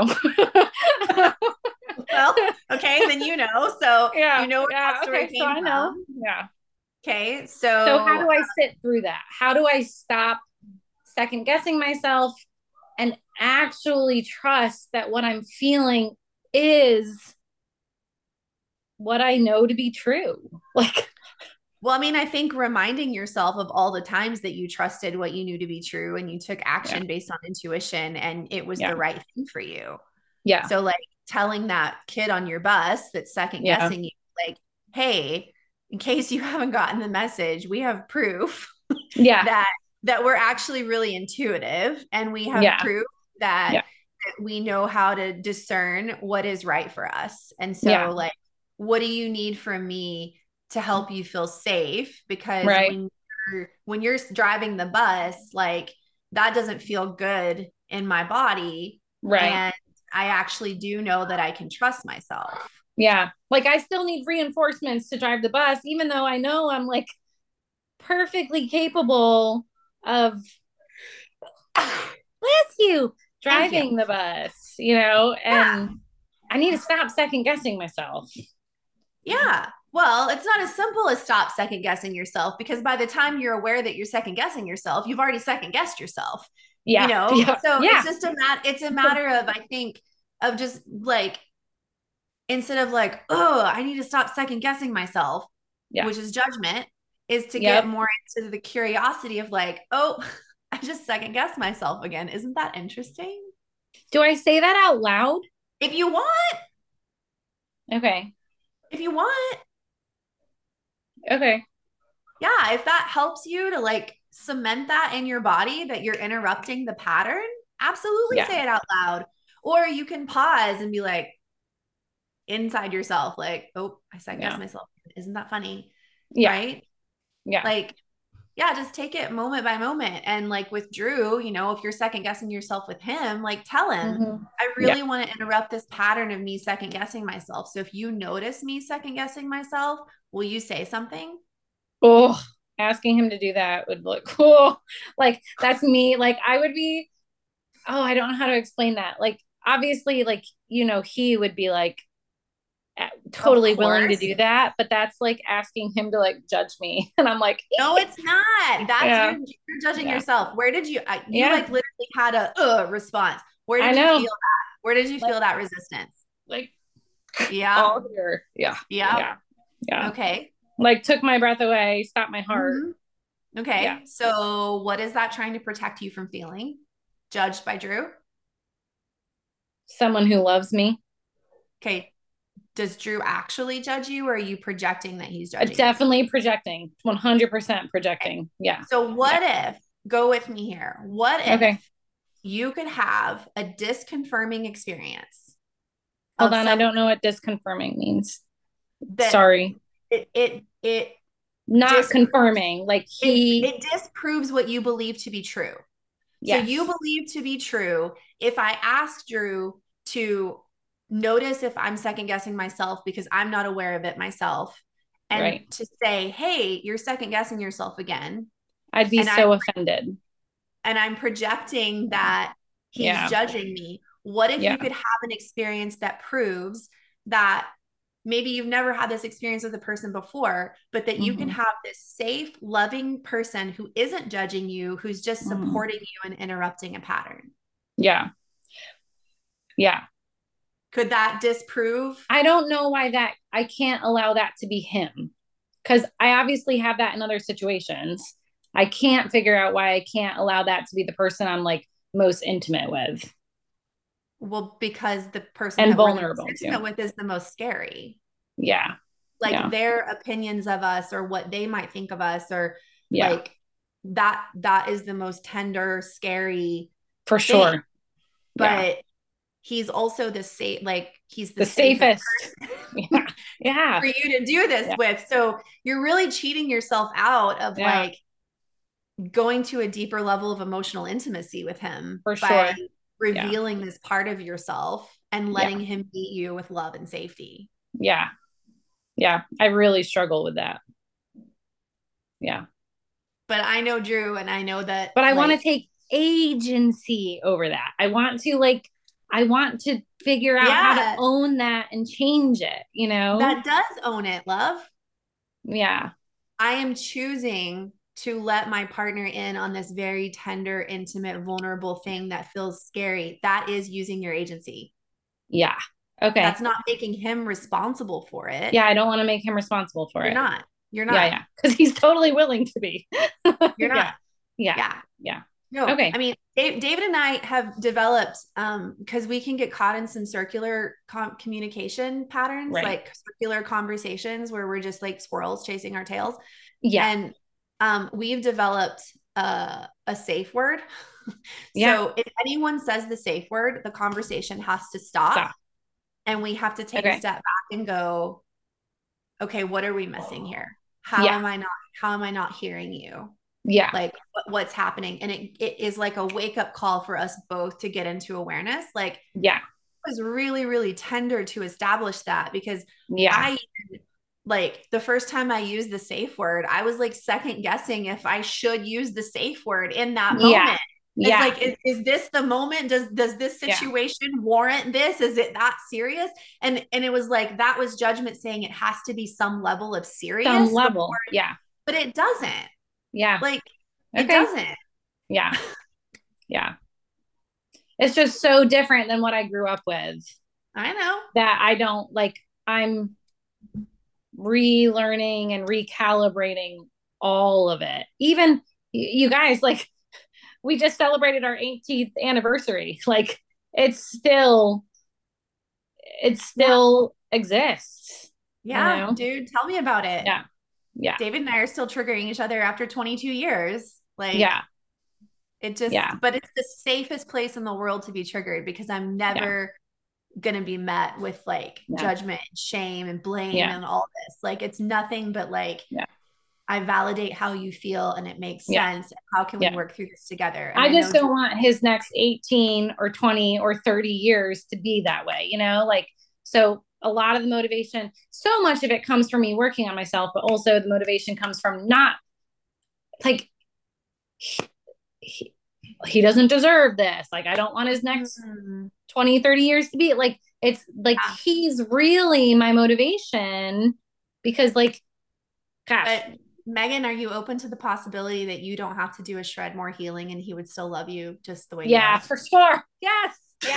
Well, okay, then so yeah, where that story came so I know. from. Yeah. Okay, so how do I sit through that? How do I stop second guessing myself and actually trust that what I'm feeling is what I know to be true? Like, well, I mean, I think reminding yourself of all the times that you trusted what you knew to be true and you took action based on intuition and it was the right thing for you. Yeah. So like telling that kid on your bus that's second guessing you, like, hey, in case you haven't gotten the message, we have proof that we're actually really intuitive, and we have proof that we know how to discern what is right for us. And so like, what do you need from me to help you feel safe? Because when you're when you're driving the bus, like that doesn't feel good in my body. Right. And I actually do know that I can trust myself. Yeah. Like I still need reinforcements to drive the bus, even though I know I'm like perfectly capable of bless you driving the bus, you know, and I need to stop second guessing myself. Yeah. Well, it's not as simple as stop second guessing yourself, because by the time you're aware that you're second guessing yourself, you've already second guessed yourself. Yeah. You know? Yeah. So Yeah. it's just it's a matter of, I think, of just like, instead of like, oh, I need to stop second guessing myself, which is judgment, is to get more into the curiosity of like, oh, I just second guessed myself again. Isn't that interesting? Do I say that out loud? If you want. Okay. If you want. Okay. Yeah, if that helps you to like cement that in your body, that you're interrupting the pattern, absolutely say it out loud. Or you can pause and be like, inside yourself, like, oh, I second guess myself. Isn't that funny? Yeah. Right? Yeah. Like, yeah, just take it moment by moment. And like with Drew, you know, if you're second guessing yourself with him, like tell him, I really want to interrupt this pattern of me second guessing myself. So if you notice me second guessing myself, will you say something? Oh, asking him to do that would look cool. Like that's me. Like I would be, I don't know how to explain that. Like obviously, like, you know, he would be like totally willing to do that, but that's like asking him to like judge me. And I'm like, no, it's not. That's you're judging yourself. Where did you like literally had a response. Where did you feel that? Where did you feel that resistance? Like, all here. Yeah. Okay. Like took my breath away, stopped my heart. Okay. Yeah. So what is that trying to protect you from feeling? Judged by Drew? Someone who loves me. Okay. Does Drew actually judge you, or are you projecting that he's judging Definitely you? Projecting. 100% projecting. Okay. Yeah. So what if, go with me here. What if you could have a disconfirming experience? Hold on. I don't know what disconfirming means. Sorry. It not confirming. Like it disproves what you believe to be true. Yes. So you believe to be true. If I ask Drew to notice if I'm second guessing myself because I'm not aware of it myself, and to say, hey, you're second guessing yourself again, I'd be so offended. And I'm projecting that he's judging me. What if you could have an experience that proves that maybe you've never had this experience with a person before, but that you can have this safe, loving person who isn't judging you, who's just supporting you and interrupting a pattern? Yeah. Yeah. Could that disprove? I don't know why I can't allow that to be him, because I obviously have that in other situations. I can't figure out why I can't allow that to be the person I'm like most intimate with. Well, because the person and that vulnerable we're intimate with is the most scary. Yeah. Like their opinions of us, or what they might think of us, or like that is the most tender, scary for sure. But he's also the safe, like he's the safest yeah. for you to do this with. So you're really cheating yourself out of like going to a deeper level of emotional intimacy with him by revealing this part of yourself and letting him meet you with love and safety. Yeah. Yeah. I really struggle with that. Yeah. But I know Drew, and I know that. But I want to take agency over that. I want to figure out how to own that and change it, you know? That does own it, love. Yeah. I am choosing to let my partner in on this very tender, intimate, vulnerable thing that feels scary. That is using your agency. Yeah. Okay. That's not making him responsible for it. Yeah, I don't want to make him responsible for it. You're not. Yeah. Because he's totally willing to be. You're not. Yeah. No, okay. I mean, David and I have developed, because we can get caught in some circular communication patterns, like circular conversations where we're just like squirrels chasing our tails. Yeah. And we've developed a safe word. So if anyone says the safe word, the conversation has to stop. And we have to take a step back and go, okay, what are we missing here? how am I not hearing you? Yeah. Like what's happening? And it is like a wake up call for us both to get into awareness. Like, yeah, it was really, really tender to establish that, because yeah, like the first time I used the safe word, I was like second guessing if I should use the safe word in that moment. Yeah. It's like, is this the moment? Does this situation warrant this? Is it that serious? And it was like, that was judgment saying it has to be some level of serious. Some level. Yeah. But it doesn't. Yeah. Like, Okay. it doesn't. Yeah. Yeah. It's just so different than what I grew up with. I know. That I don't like, I'm relearning and recalibrating all of it. Even you guys, like, we just celebrated our 18th anniversary. Like, it still exists. Yeah, you know? dude, tell me about it. Yeah. Yeah. David and I are still triggering each other after 22 years. Like, yeah. It just, but it's the safest place in the world to be triggered, because I'm never going to be met with like judgment, and shame, and blame and all this. Like, it's nothing but like, I validate how you feel and it makes sense. How can we work through this together? And I just don't want his next 18 or 20 or 30 years to be that way, you know, like, so a lot of the motivation, so much of it comes from me working on myself, but also the motivation comes from not like, he doesn't deserve this. Like, I don't want his next 20, 30 years to be like, it's like, he's really my motivation, because like, gosh. But Megan, are you open to the possibility that you don't have to do a shred more healing and he would still love you just the way you are? For sure. Yes.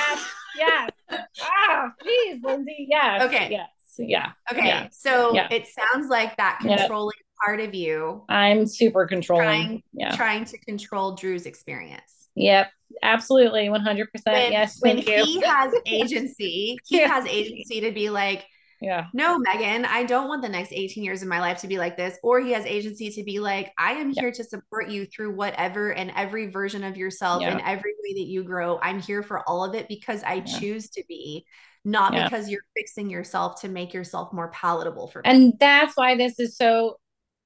Geez, Lindsay. Yes. Okay. Yes. Yeah. Okay. Yeah. So it sounds like that controlling part of you. I'm super controlling. Trying to control Drew's experience. Yep. Absolutely. 100%. Yes. When he has agency, has agency to be like, no, Megan, I don't want the next 18 years of my life to be like this. Or he has agency to be like, I am here to support you through whatever and every version of yourself and every way that you grow. I'm here for all of it because I choose to be, not because you're fixing yourself to make yourself more palatable for me. And that's why this is so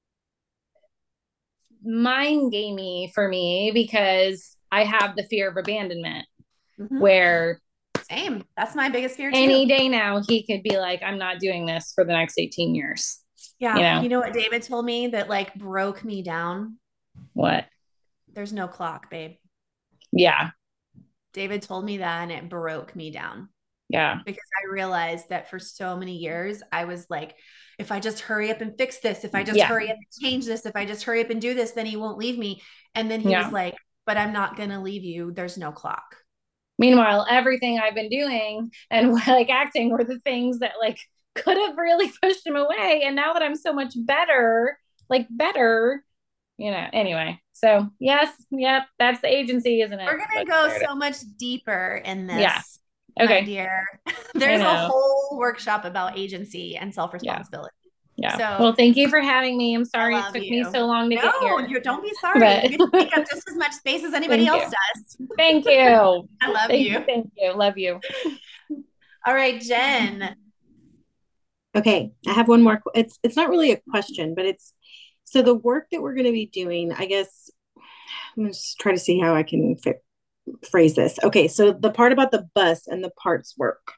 mind gamey for me, because I have the fear of abandonment where same. That's my biggest fear too. Any day now, he could be like, I'm not doing this for the next 18 years. Yeah. You know what David told me that like broke me down? What? There's no clock, babe. Yeah. David told me that and it broke me down. Yeah. Because I realized that for so many years, I was like, if I just hurry up and fix this, if I just hurry up and change this, if I just hurry up and do this, then he won't leave me. And then he was like, but I'm not going to leave you. There's no clock. Meanwhile, everything I've been doing and like acting were the things that like could have really pushed him away. And now that I'm so much better, you know, anyway. So yes, that's the agency, isn't it? We're going to go so much deeper in this. Yeah. Okay. My dear. There's a whole workshop about agency and self-responsibility. Yeah. So, well, thank you for having me. I'm sorry it took me so long to get here. Don't be sorry. You take up just as much space as anybody else does. Thank you. I love you. Thank you. Love you. All right, Jen. Okay, I have one more. It's not really a question, but it's so the work that we're going to be doing. I guess I'm going to just try to see how I can phrase this. Okay, so the part about the bus and the parts work.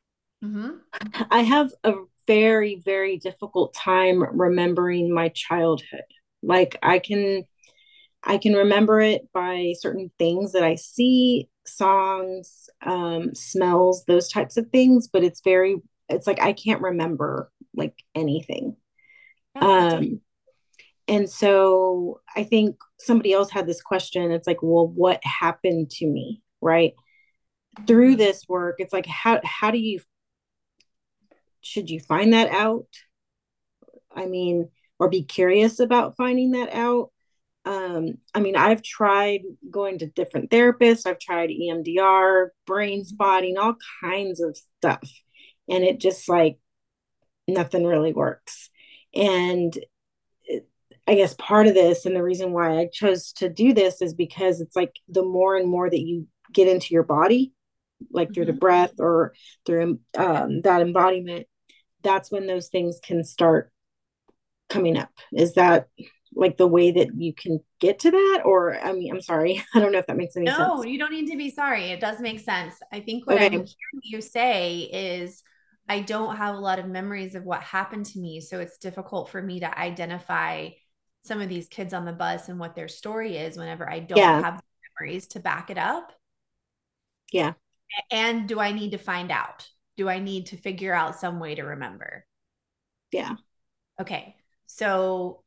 I have a very, very difficult time remembering my childhood. Like I can remember it by certain things that I see, songs, smells, those types of things, but it's like I can't remember like anything. And so I think somebody else had this question. It's like, well, what happened to me? Right. Through this work, it's like, should you find that out? I mean, or be curious about finding that out. I mean, I've tried going to different therapists. I've tried EMDR, brain spotting, all kinds of stuff. And it just like, nothing really works. And I guess part of this and the reason why I chose to do this is because it's like the more and more that you get into your body, like through the breath or through that embodiment, that's when those things can start coming up? Is that like the way that you can get to that? Or, I mean, I'm sorry. I don't know if that makes any sense. No, you don't need to be sorry. It does make sense. I think what Okay. I'm hearing you say is I don't have a lot of memories of what happened to me. So it's difficult for me to identify some of these kids on the bus and what their story is whenever I don't Yeah. have the memories to back it up. Yeah. And do I need to find out? Do I need to figure out some way to remember? Yeah. Okay. So,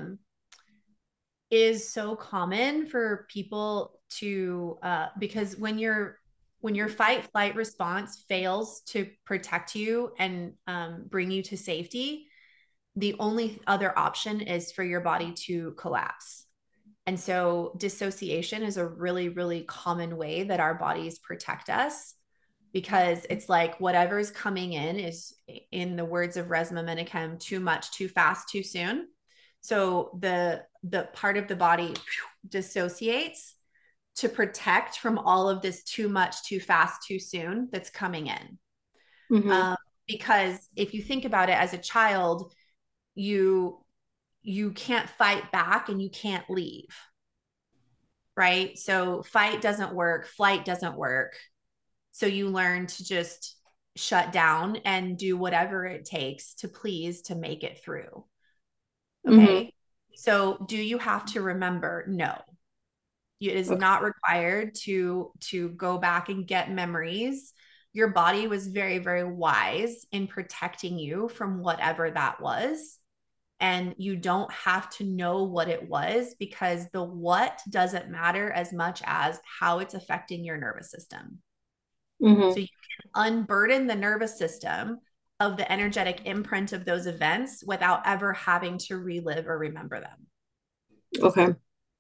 is so common for people to because when your fight flight response fails to protect you and bring you to safety, the only other option is for your body to collapse. And so dissociation is a really, really common way that our bodies protect us, because it's like whatever's coming in is, in the words of Resmaa Menakem, too much, too fast, too soon. So the part of the body dissociates to protect from all of this too much, too fast, too soon that's coming in. Because if you think about it, as a child, you can't fight back and you can't leave, right? So fight doesn't work, flight doesn't work. So you learn to just shut down and do whatever it takes to please to make it through. Okay. So do you have to remember? No. It is not required to go back and get memories. Your body was very, very wise in protecting you from whatever that was. And you don't have to know what it was, because the what doesn't matter as much as how it's affecting your nervous system. So you can unburden the nervous system of the energetic imprint of those events without ever having to relive or remember them. Okay.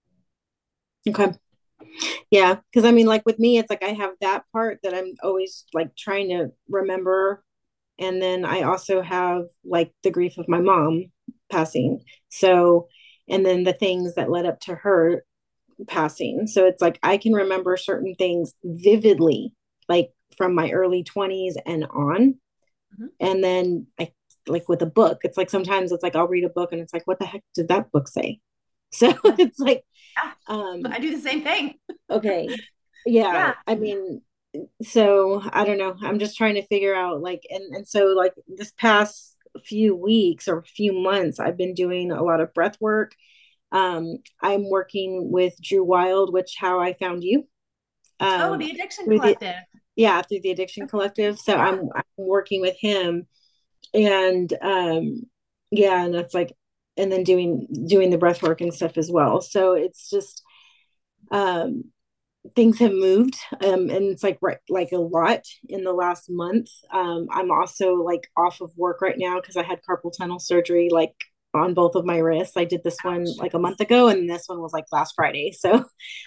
Yeah. Cause I mean, like with me, it's like I have that part that I'm always like trying to remember. And then I also have like the grief of my mom passing. So, and then the things that led up to her passing. So it's like I can remember certain things vividly, like from my early 20s and on. And then I, like with a book, it's like sometimes it's like I'll read a book and it's like, what the heck did that book say? So it's like, I do the same thing. Okay. Yeah. I mean, so I don't know. I'm just trying to figure out like, and so like this past few weeks or few months, I've been doing a lot of breath work. I'm working with Drew Wild, which how I found you. The Addiction Collective. Through the Addiction Collective. So I'm working with him, and and that's like, and then doing the breath work and stuff as well. So it's just things have moved, and it's like like a lot in the last month. I'm also like off of work right now because I had carpal tunnel surgery like on both of my wrists. I did this one like a month ago, and this one was like last Friday. So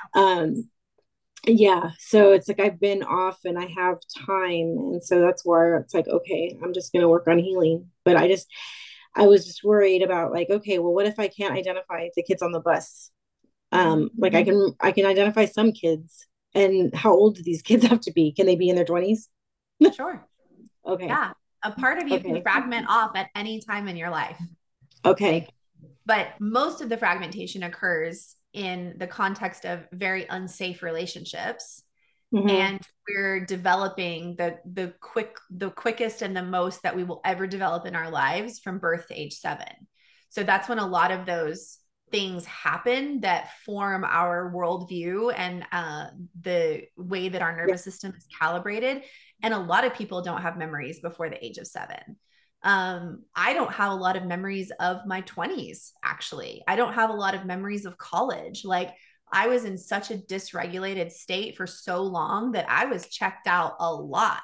so it's like I've been off and I have time, and so that's where it's like, okay, I'm just gonna work on healing. But I was just worried about like, okay, well, what if I can't identify the kids on the bus? Like I can identify some kids. And how old do these kids have to be? Can they be in their 20s? Sure. Okay. Yeah. A part of you can fragment off at any time in your life. Okay. But most of the fragmentation occurs in the context of very unsafe relationships. And we're developing the quickest and the most that we will ever develop in our lives from birth to age 7. So that's when a lot of those things happen that form our worldview and the way that our nervous system is calibrated. And a lot of people don't have memories before the age of 7. I don't have a lot of memories of my 20s, actually. I don't have a lot of memories of college. Like, I was in such a dysregulated state for so long that I was checked out a lot.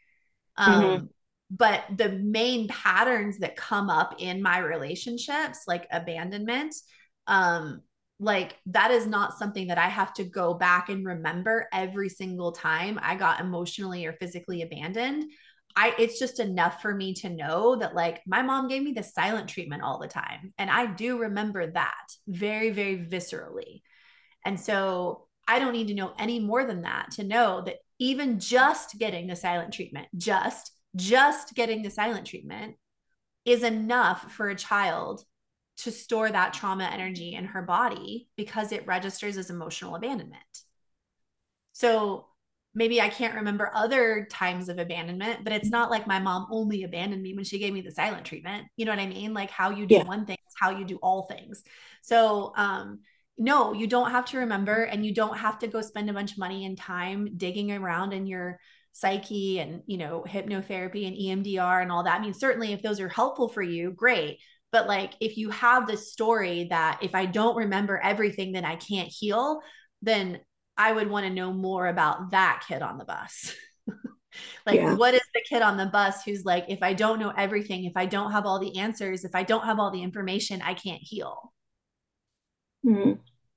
But the main patterns that come up in my relationships, like abandonment, like that is not something that I have to go back and remember every single time I got emotionally or physically abandoned. It's just enough for me to know that like my mom gave me the silent treatment all the time. And I do remember that very, very viscerally. And so I don't need to know any more than that to know that even just getting the silent treatment, just getting the silent treatment is enough for a child to store that trauma energy in her body because it registers as emotional abandonment. So maybe I can't remember other times of abandonment, but it's not like my mom only abandoned me when she gave me the silent treatment. You know what I mean? Like how you do one thing is how you do all things. So, no, you don't have to remember, and you don't have to go spend a bunch of money and time digging around in your psyche and, you know, hypnotherapy and EMDR and all that. I mean, certainly if those are helpful for you, great. But like, if you have this story that if I don't remember everything, then I can't heal, then I would want to know more about that kid on the bus. Like, what is the kid on the bus who's like, if I don't know everything, if I don't have all the answers, if I don't have all the information, I can't heal. Mm-hmm.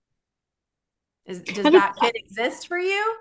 Does that kid exist for you?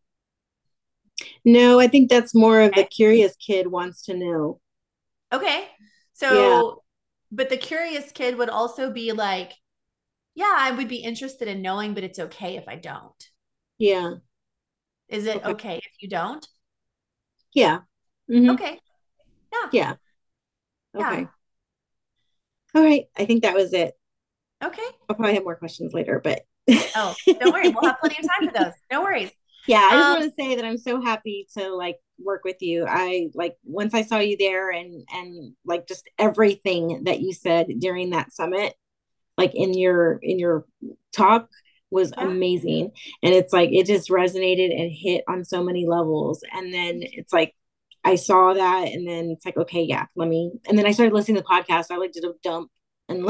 No, I think that's more of the curious kid wants to know. Okay. So, but the curious kid would also be like, yeah, I would be interested in knowing, but it's okay if I don't. Yeah. Is it okay if you don't? Yeah. Mm-hmm. Okay. Yeah. Yeah. Okay. Yeah. All right. I think that was it. Okay. I'll probably have more questions later, but oh, don't worry. We'll have plenty of time for those. No worries. Yeah. I just want to say that I'm so happy to like work with you. I like once I saw you there and like just everything that you said during that summit, like in your talk was amazing. And it's like, it just resonated and hit on so many levels. And then it's like, I saw that and then it's like, okay, yeah, and then I started listening to the podcast. I like did a dump and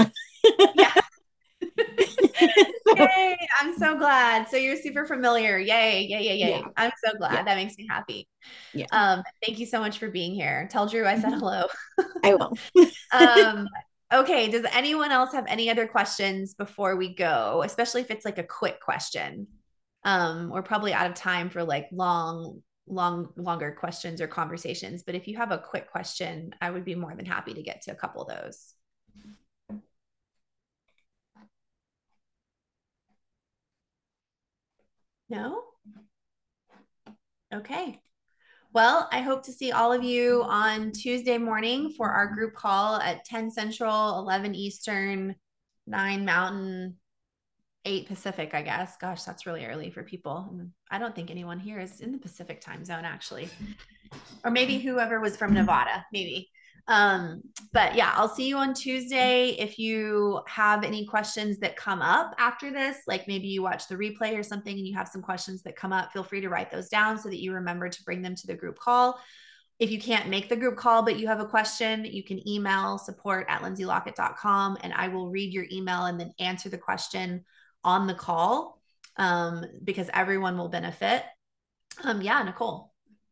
Yay, I'm so glad. So you're super familiar. Yay. Yeah. I'm so glad. That makes me happy. Yeah. Thank you so much for being here. Tell Drew I said hello. I will. Okay. Does anyone else have any other questions before we go? Especially if it's like a quick question. We're probably out of time for like longer questions or conversations. But if you have a quick question, I would be more than happy to get to a couple of those. No? Okay. Well, I hope to see all of you on Tuesday morning for our group call at 10 Central, 11 Eastern, 9 Mountain, 8 Pacific, I guess. Gosh, that's really early for people. I don't think anyone here is in the Pacific time zone, actually. Or maybe whoever was from Nevada, maybe. But yeah, I'll see you on Tuesday. If you have any questions that come up after this, like maybe you watch the replay or something and you have some questions that come up, feel free to write those down so that you remember to bring them to the group call. If you can't make the group call, but you have a question, you can email support@lindsaylockett.com and I will read your email and then answer the question on the call, because everyone will benefit. Yeah, Nicole.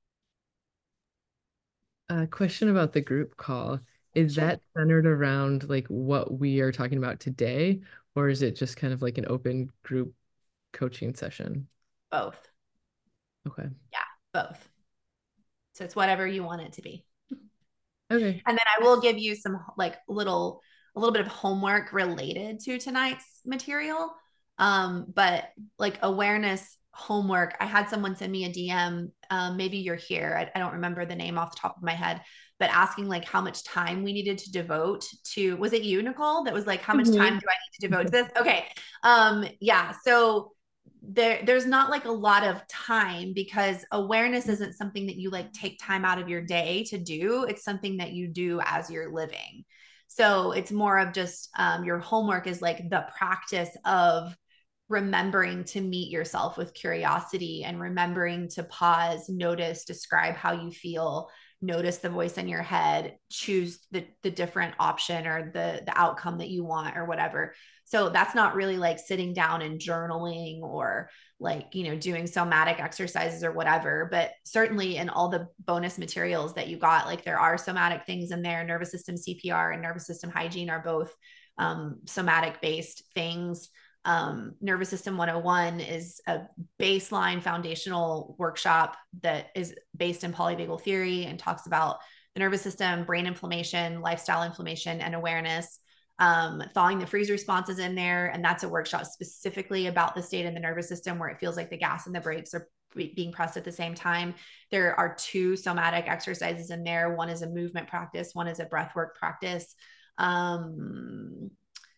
A question about the group call. Is that centered around like what we are talking about today, or is it just kind of like an open group coaching session? Both. Okay. Yeah, both. So it's whatever you want it to be. Okay. And then I will give you some like a little bit of homework related to tonight's material. But like awareness homework, I had someone send me a DM. Maybe you're here. I don't remember the name off the top of my head, but asking like how much time we needed to devote to, was it you, Nicole? That was like, how much time do I need to devote to this? Okay. Yeah. So there's not like a lot of time, because awareness isn't something that you like take time out of your day to do. It's something that you do as you're living. So it's more of just your homework is like the practice of remembering to meet yourself with curiosity and remembering to pause, notice, describe how you feel, notice the voice in your head, choose the different option or the outcome that you want or whatever. So that's not really like sitting down and journaling or like, you know, doing somatic exercises or whatever, but certainly in all the bonus materials that you got, like there are somatic things in there. Nervous system CPR and nervous system hygiene are both somatic based things. Nervous System 101 is a baseline foundational workshop that is based in polyvagal theory and talks about the nervous system, brain inflammation, lifestyle inflammation, and awareness. Thawing the freeze responses in there. And that's a workshop specifically about the state of the nervous system where it feels like the gas and the brakes are being pressed at the same time. There are 2 somatic exercises in there. One is a movement practice. One is a breathwork practice.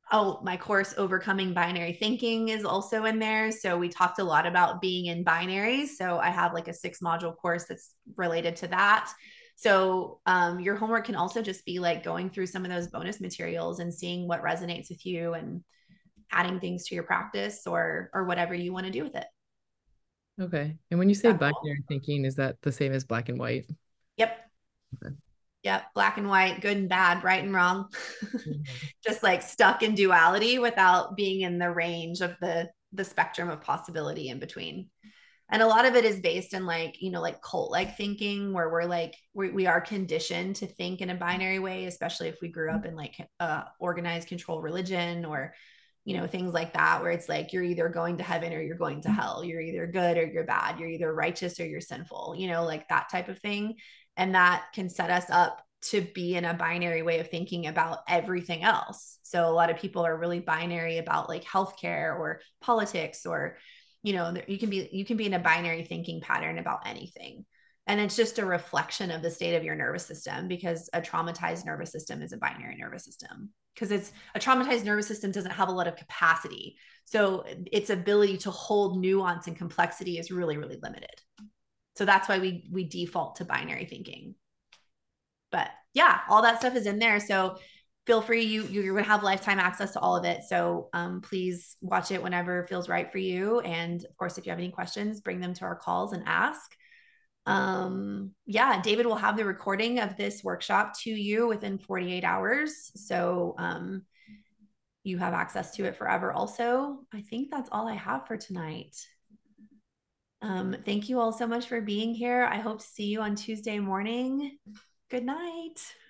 Oh, my course, Overcoming Binary Thinking, is also in there. So we talked a lot about being in binaries. So I have like a 6-module course that's related to that. So your homework can also just be like going through some of those bonus materials and seeing what resonates with you and adding things to your practice or whatever you want to do with it. Okay. And when you say That's binary cool. thinking, is that the same as black and white? Yep. Okay. Yep. Black and white, good and bad, right and wrong. Mhm. Just like stuck in duality without being in the range of the spectrum of possibility in between. And a lot of it is based in like, you know, like cult like thinking, where we're like we are conditioned to think in a binary way, especially if we grew up in like organized control religion, or you know, things like that, where it's like you're either going to heaven or you're going to hell, you're either good or you're bad, you're either righteous or you're sinful, you know, like that type of thing. And that can set us up to be in a binary way of thinking about everything else. So a lot of people are really binary about like healthcare or politics, or you know, you can be in a binary thinking pattern about anything. And it's just a reflection of the state of your nervous system, because a traumatized nervous system is a binary nervous system, because it's a traumatized nervous system doesn't have a lot of capacity. So its ability to hold nuance and complexity is really, really limited. So that's why we default to binary thinking. But yeah, all that stuff is in there. So feel free, you're going to have lifetime access to all of it. So please watch it whenever it feels right for you. And of course, if you have any questions, bring them to our calls and ask. Yeah, David will have the recording of this workshop to you within 48 hours. So you have access to it forever also. I think that's all I have for tonight. Thank you all so much for being here. I hope to see you on Tuesday morning. Good night.